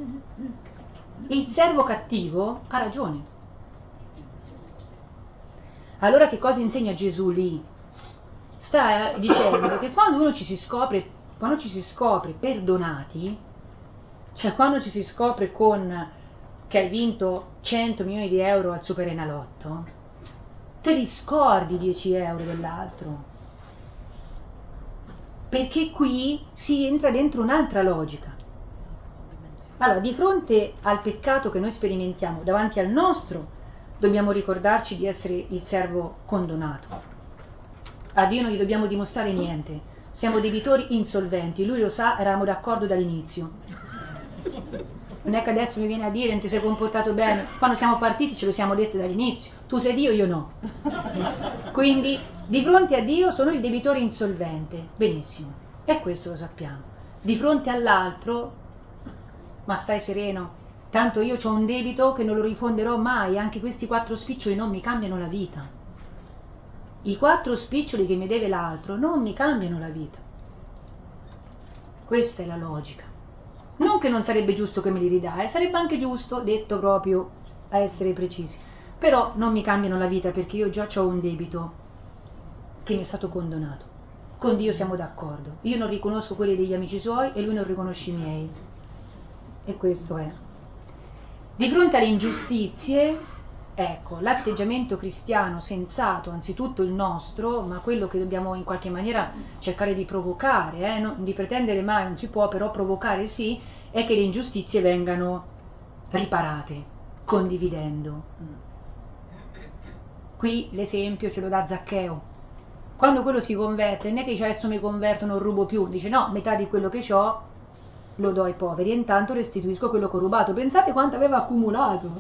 il servo cattivo ha ragione. Allora che cosa insegna Gesù lì? sta dicendo che quando ci si scopre perdonati, cioè quando ci si scopre che hai vinto 100 milioni di euro al Superenalotto, te li scordi 10 euro dell'altro, perché qui si entra dentro un'altra logica. Allora, di fronte al peccato che noi sperimentiamo davanti al nostro, dobbiamo ricordarci di essere il servo condonato. A Dio non gli dobbiamo dimostrare niente, siamo debitori insolventi, lui lo sa, eravamo d'accordo dall'inizio. Non è che adesso mi viene a dire non ti sei comportato bene, quando siamo partiti ce lo siamo detto dall'inizio, tu sei Dio, io no. Quindi di fronte a Dio sono il debitore insolvente, benissimo, e questo lo sappiamo. Di fronte all'altro, ma stai sereno, tanto io ho un debito che non lo rifonderò mai, anche questi 4 spiccioli non mi cambiano la vita. I 4 spiccioli che mi deve l'altro non mi cambiano la vita. Questa è la logica. Non che non sarebbe giusto che me li ridà, sarebbe anche giusto, detto proprio a essere precisi, però non mi cambiano la vita perché io già ho un debito che mi è stato condonato. Con Dio siamo d'accordo, io non riconosco quelli degli amici suoi e lui non riconosce i miei, e questo è. Di fronte alle ingiustizie, ecco, l'atteggiamento cristiano sensato, anzitutto il nostro, ma quello che dobbiamo in qualche maniera cercare di provocare, di pretendere mai non si può, però provocare sì, è che le ingiustizie vengano riparate, condividendo. Qui l'esempio ce lo dà Zaccheo. Quando quello si converte, non è che dice adesso mi converto, non rubo più, dice no, metà di quello che ho lo do ai poveri e intanto restituisco quello che ho rubato. Pensate quanto aveva accumulato.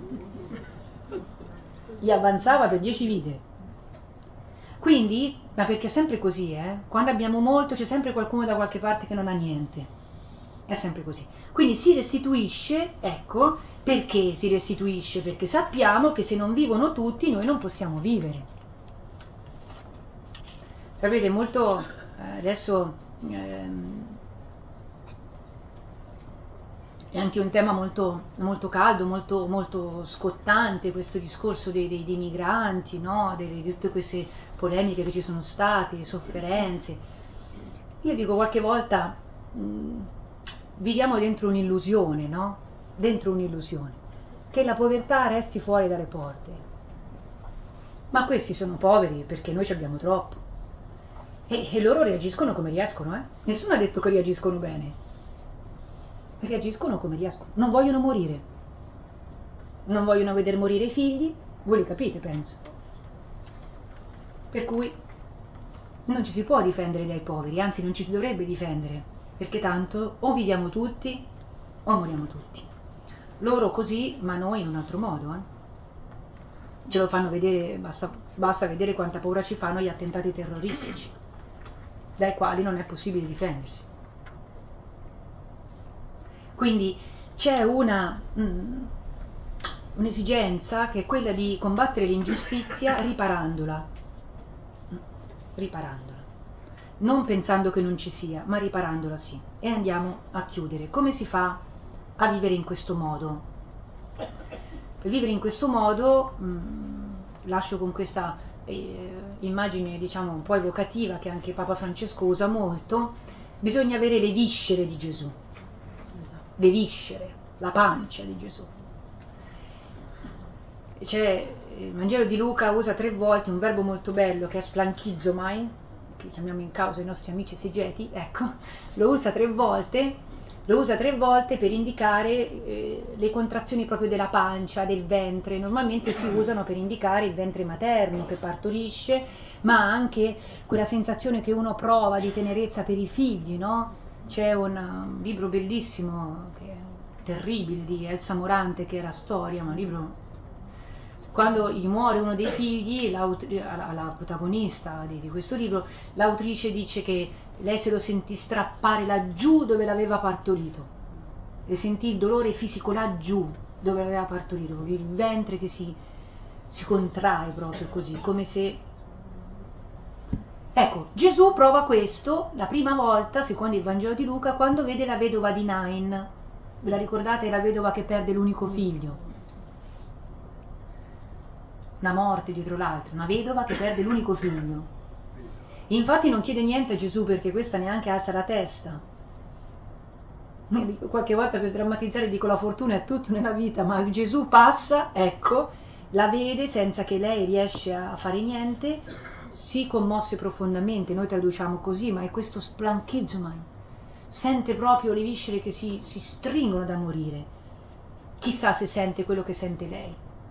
Gli avanzava per 10 vite. Quindi, ma perché è sempre così, quando abbiamo molto c'è sempre qualcuno da qualche parte che non ha niente, è sempre così. Quindi si restituisce, ecco, perché si restituisce? Perché sappiamo che se non vivono tutti noi non possiamo vivere. Sapete, molto adesso è anche un tema molto, molto caldo, molto, molto scottante, questo discorso dei migranti, no? Di tutte queste polemiche che ci sono state, sofferenze. Io dico qualche volta viviamo dentro un'illusione, no? Dentro un'illusione, che la povertà resti fuori dalle porte. Ma questi sono poveri perché noi ci abbiamo troppo. E loro reagiscono come riescono, Nessuno ha detto che reagiscono bene. Reagiscono come riescono, non vogliono morire, non vogliono vedere morire i figli, voi li capite, penso. Per cui non ci si può difendere dai poveri, anzi non ci si dovrebbe difendere, perché tanto o viviamo tutti o moriamo tutti. Loro così, ma noi in un altro modo. Ce lo fanno vedere, basta vedere quanta paura ci fanno gli attentati terroristici, dai quali non è possibile difendersi. Quindi c'è un'esigenza che è quella di combattere l'ingiustizia riparandola, non pensando che non ci sia, ma riparandola sì. E andiamo a chiudere. Come si fa a vivere in questo modo? Per vivere in questo modo, lascio con questa immagine diciamo un po' evocativa che anche Papa Francesco usa molto, bisogna avere le viscere di Gesù. Le viscere, la pancia di Gesù. C'è il Vangelo di Luca usa 3 volte un verbo molto bello che è splanchizomai, che chiamiamo in causa i nostri amici esegeti, ecco, lo usa 3 volte per indicare le contrazioni proprio della pancia, del ventre. Normalmente si usano per indicare il ventre materno che partorisce, ma anche quella sensazione che uno prova di tenerezza per i figli, no? C'è un libro bellissimo, che è terribile, di Elsa Morante, che è la storia, ma un libro, quando gli muore uno dei figli, la protagonista di questo libro, l'autrice dice che lei se lo sentì strappare laggiù dove l'aveva partorito, e sentì il dolore fisico laggiù dove l'aveva partorito, il ventre che si contrae proprio così, come se... Ecco, Gesù prova questo la prima volta, secondo il Vangelo di Luca, quando vede la vedova di Nain. Ve la ricordate? La vedova che perde l'unico figlio. Una morte dietro l'altra, una vedova che perde l'unico figlio. Infatti non chiede niente a Gesù perché questa neanche alza la testa. Qualche volta per sdrammatizzare dico la fortuna è tutto nella vita, ma Gesù passa, ecco, la vede senza che lei riesce a fare niente, si commosse profondamente, noi traduciamo così, ma è questo splanchizomai, sente proprio le viscere che si stringono da morire. Chissà se sente quello che sente lei.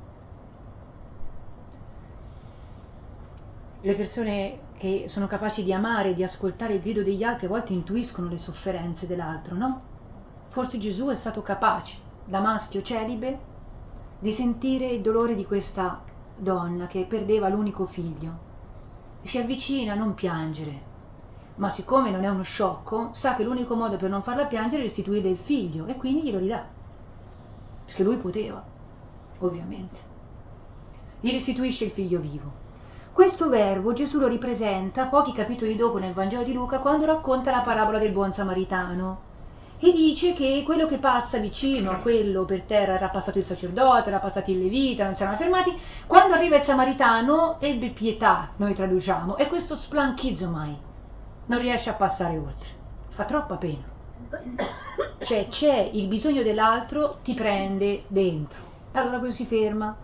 Le persone che sono capaci di amare, di ascoltare il grido degli altri, a volte intuiscono le sofferenze dell'altro, no? Forse Gesù è stato capace, da maschio celibe, di sentire il dolore di questa donna che perdeva l'unico figlio. Si avvicina a non piangere, ma siccome non è uno sciocco, sa che l'unico modo per non farla piangere è restituire il figlio e quindi glielo ridà, perché lui poteva, ovviamente. Gli restituisce il figlio vivo. Questo verbo Gesù lo ripresenta pochi capitoli dopo nel Vangelo di Luca quando racconta la parabola del buon samaritano e dice che quello che passa vicino a quello per terra, era passato il sacerdote, era passato il levita, non si erano fermati, quando arriva il samaritano ebbe pietà, noi traduciamo, e questo splanchizomai non riesce a passare oltre, fa troppa pena, cioè c'è il bisogno dell'altro, ti prende dentro, allora poi si ferma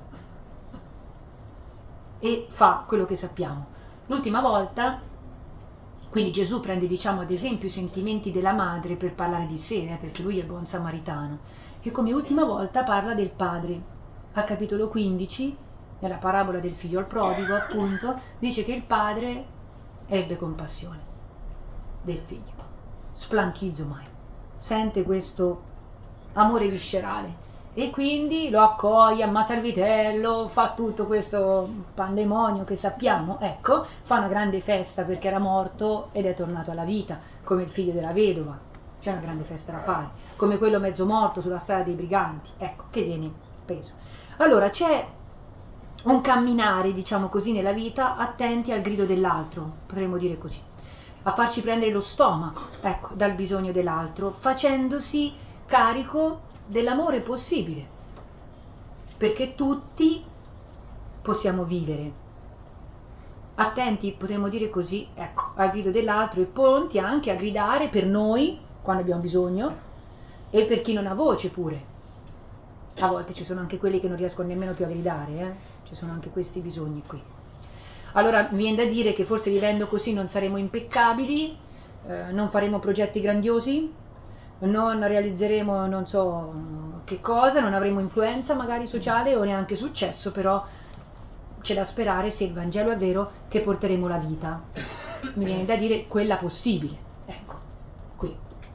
e fa quello che sappiamo. L'ultima volta, quindi Gesù prende, diciamo, ad esempio i sentimenti della madre per parlare di sé, perché lui è buon samaritano, che come ultima volta parla del padre. Al capitolo 15, nella parabola del figlio al prodigo, appunto, dice che il padre ebbe compassione del figlio, splanchizomai, sente questo amore viscerale e quindi lo accoglie, ammazza il vitello, fa tutto questo pandemonio che sappiamo, ecco, fa una grande festa perché era morto ed è tornato alla vita, come il figlio della vedova, c'è una grande festa da fare, come quello mezzo morto sulla strada dei briganti, ecco, che viene preso. Allora c'è un camminare, diciamo così, nella vita attenti al grido dell'altro, potremmo dire così, a farci prendere lo stomaco, ecco, dal bisogno dell'altro, facendosi carico dell'amore possibile, perché tutti possiamo vivere attenti, potremmo dire così, ecco, al grido dell'altro e pronti anche a gridare per noi quando abbiamo bisogno e per chi non ha voce pure. A volte ci sono anche quelli che non riescono nemmeno più a gridare, ci sono anche questi bisogni qui. Allora mi viene da dire che forse vivendo così non saremo impeccabili, non faremo progetti grandiosi, non realizzeremo non so che cosa, non avremo influenza magari sociale o neanche successo, però c'è da sperare, se il Vangelo è vero, che porteremo la vita, mi viene da dire quella possibile, ecco, qui.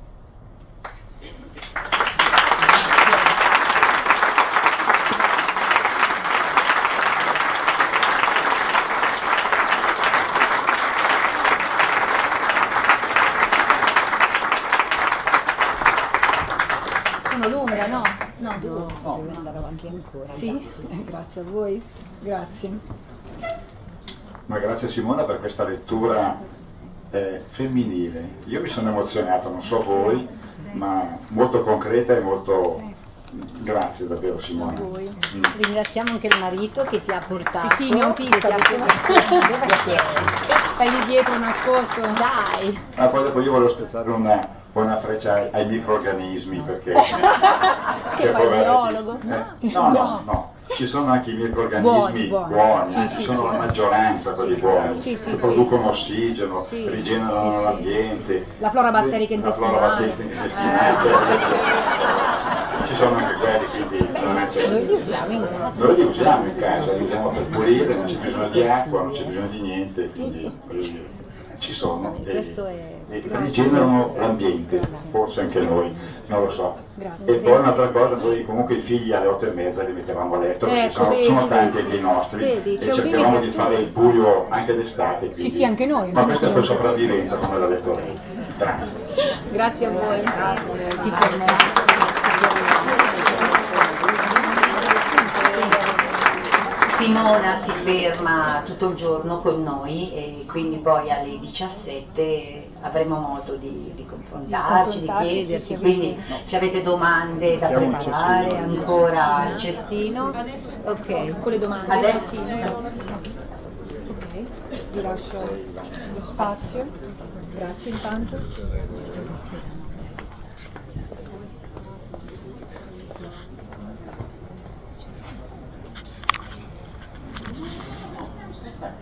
Devo andare avanti ancora. Sì, grazie a voi, grazie. Ma grazie Simona per questa lettura femminile. Io mi sono emozionato, non so voi, ma molto concreta e molto... Grazie davvero Simona. Ringraziamo anche il marito che ti ha portato. Sì, mio autista. Stai lì dietro nascosto. Dai. Ah, poi dopo io volevo spezzare una buona freccia ai microorganismi perché... Che fai il biologo? No. Ci sono anche i microorganismi buoni, ci sono la maggioranza quelli buoni, che producono ossigeno, rigenerano l'ambiente, la flora batterica intestinale. Ci sono anche quelli, quindi noi li usiamo in casa. Noi li usiamo in casa, li usiamo per pulire, non c'è bisogno di acqua, non c'è bisogno di niente, quindi ci sono e rigenerano l'ambiente, forse anche noi, non lo so. Grazie. E poi un'altra cosa, noi comunque i figli alle 8:30 li mettevamo a letto, perché sono tanti anche i nostri, e cercavamo di fare il buio anche d'estate. Sì, anche noi. Ma questa è per sopravvivenza, come l'ha detto lei. Grazie. Grazie a voi. Grazie. Simona si ferma tutto il giorno con noi e quindi poi alle 17 avremo modo di confrontarci, di chiederci, quindi se avete domande da preparare ancora il cestino. Ok, con le domande. Adesso vi lascio lo spazio. Grazie intanto.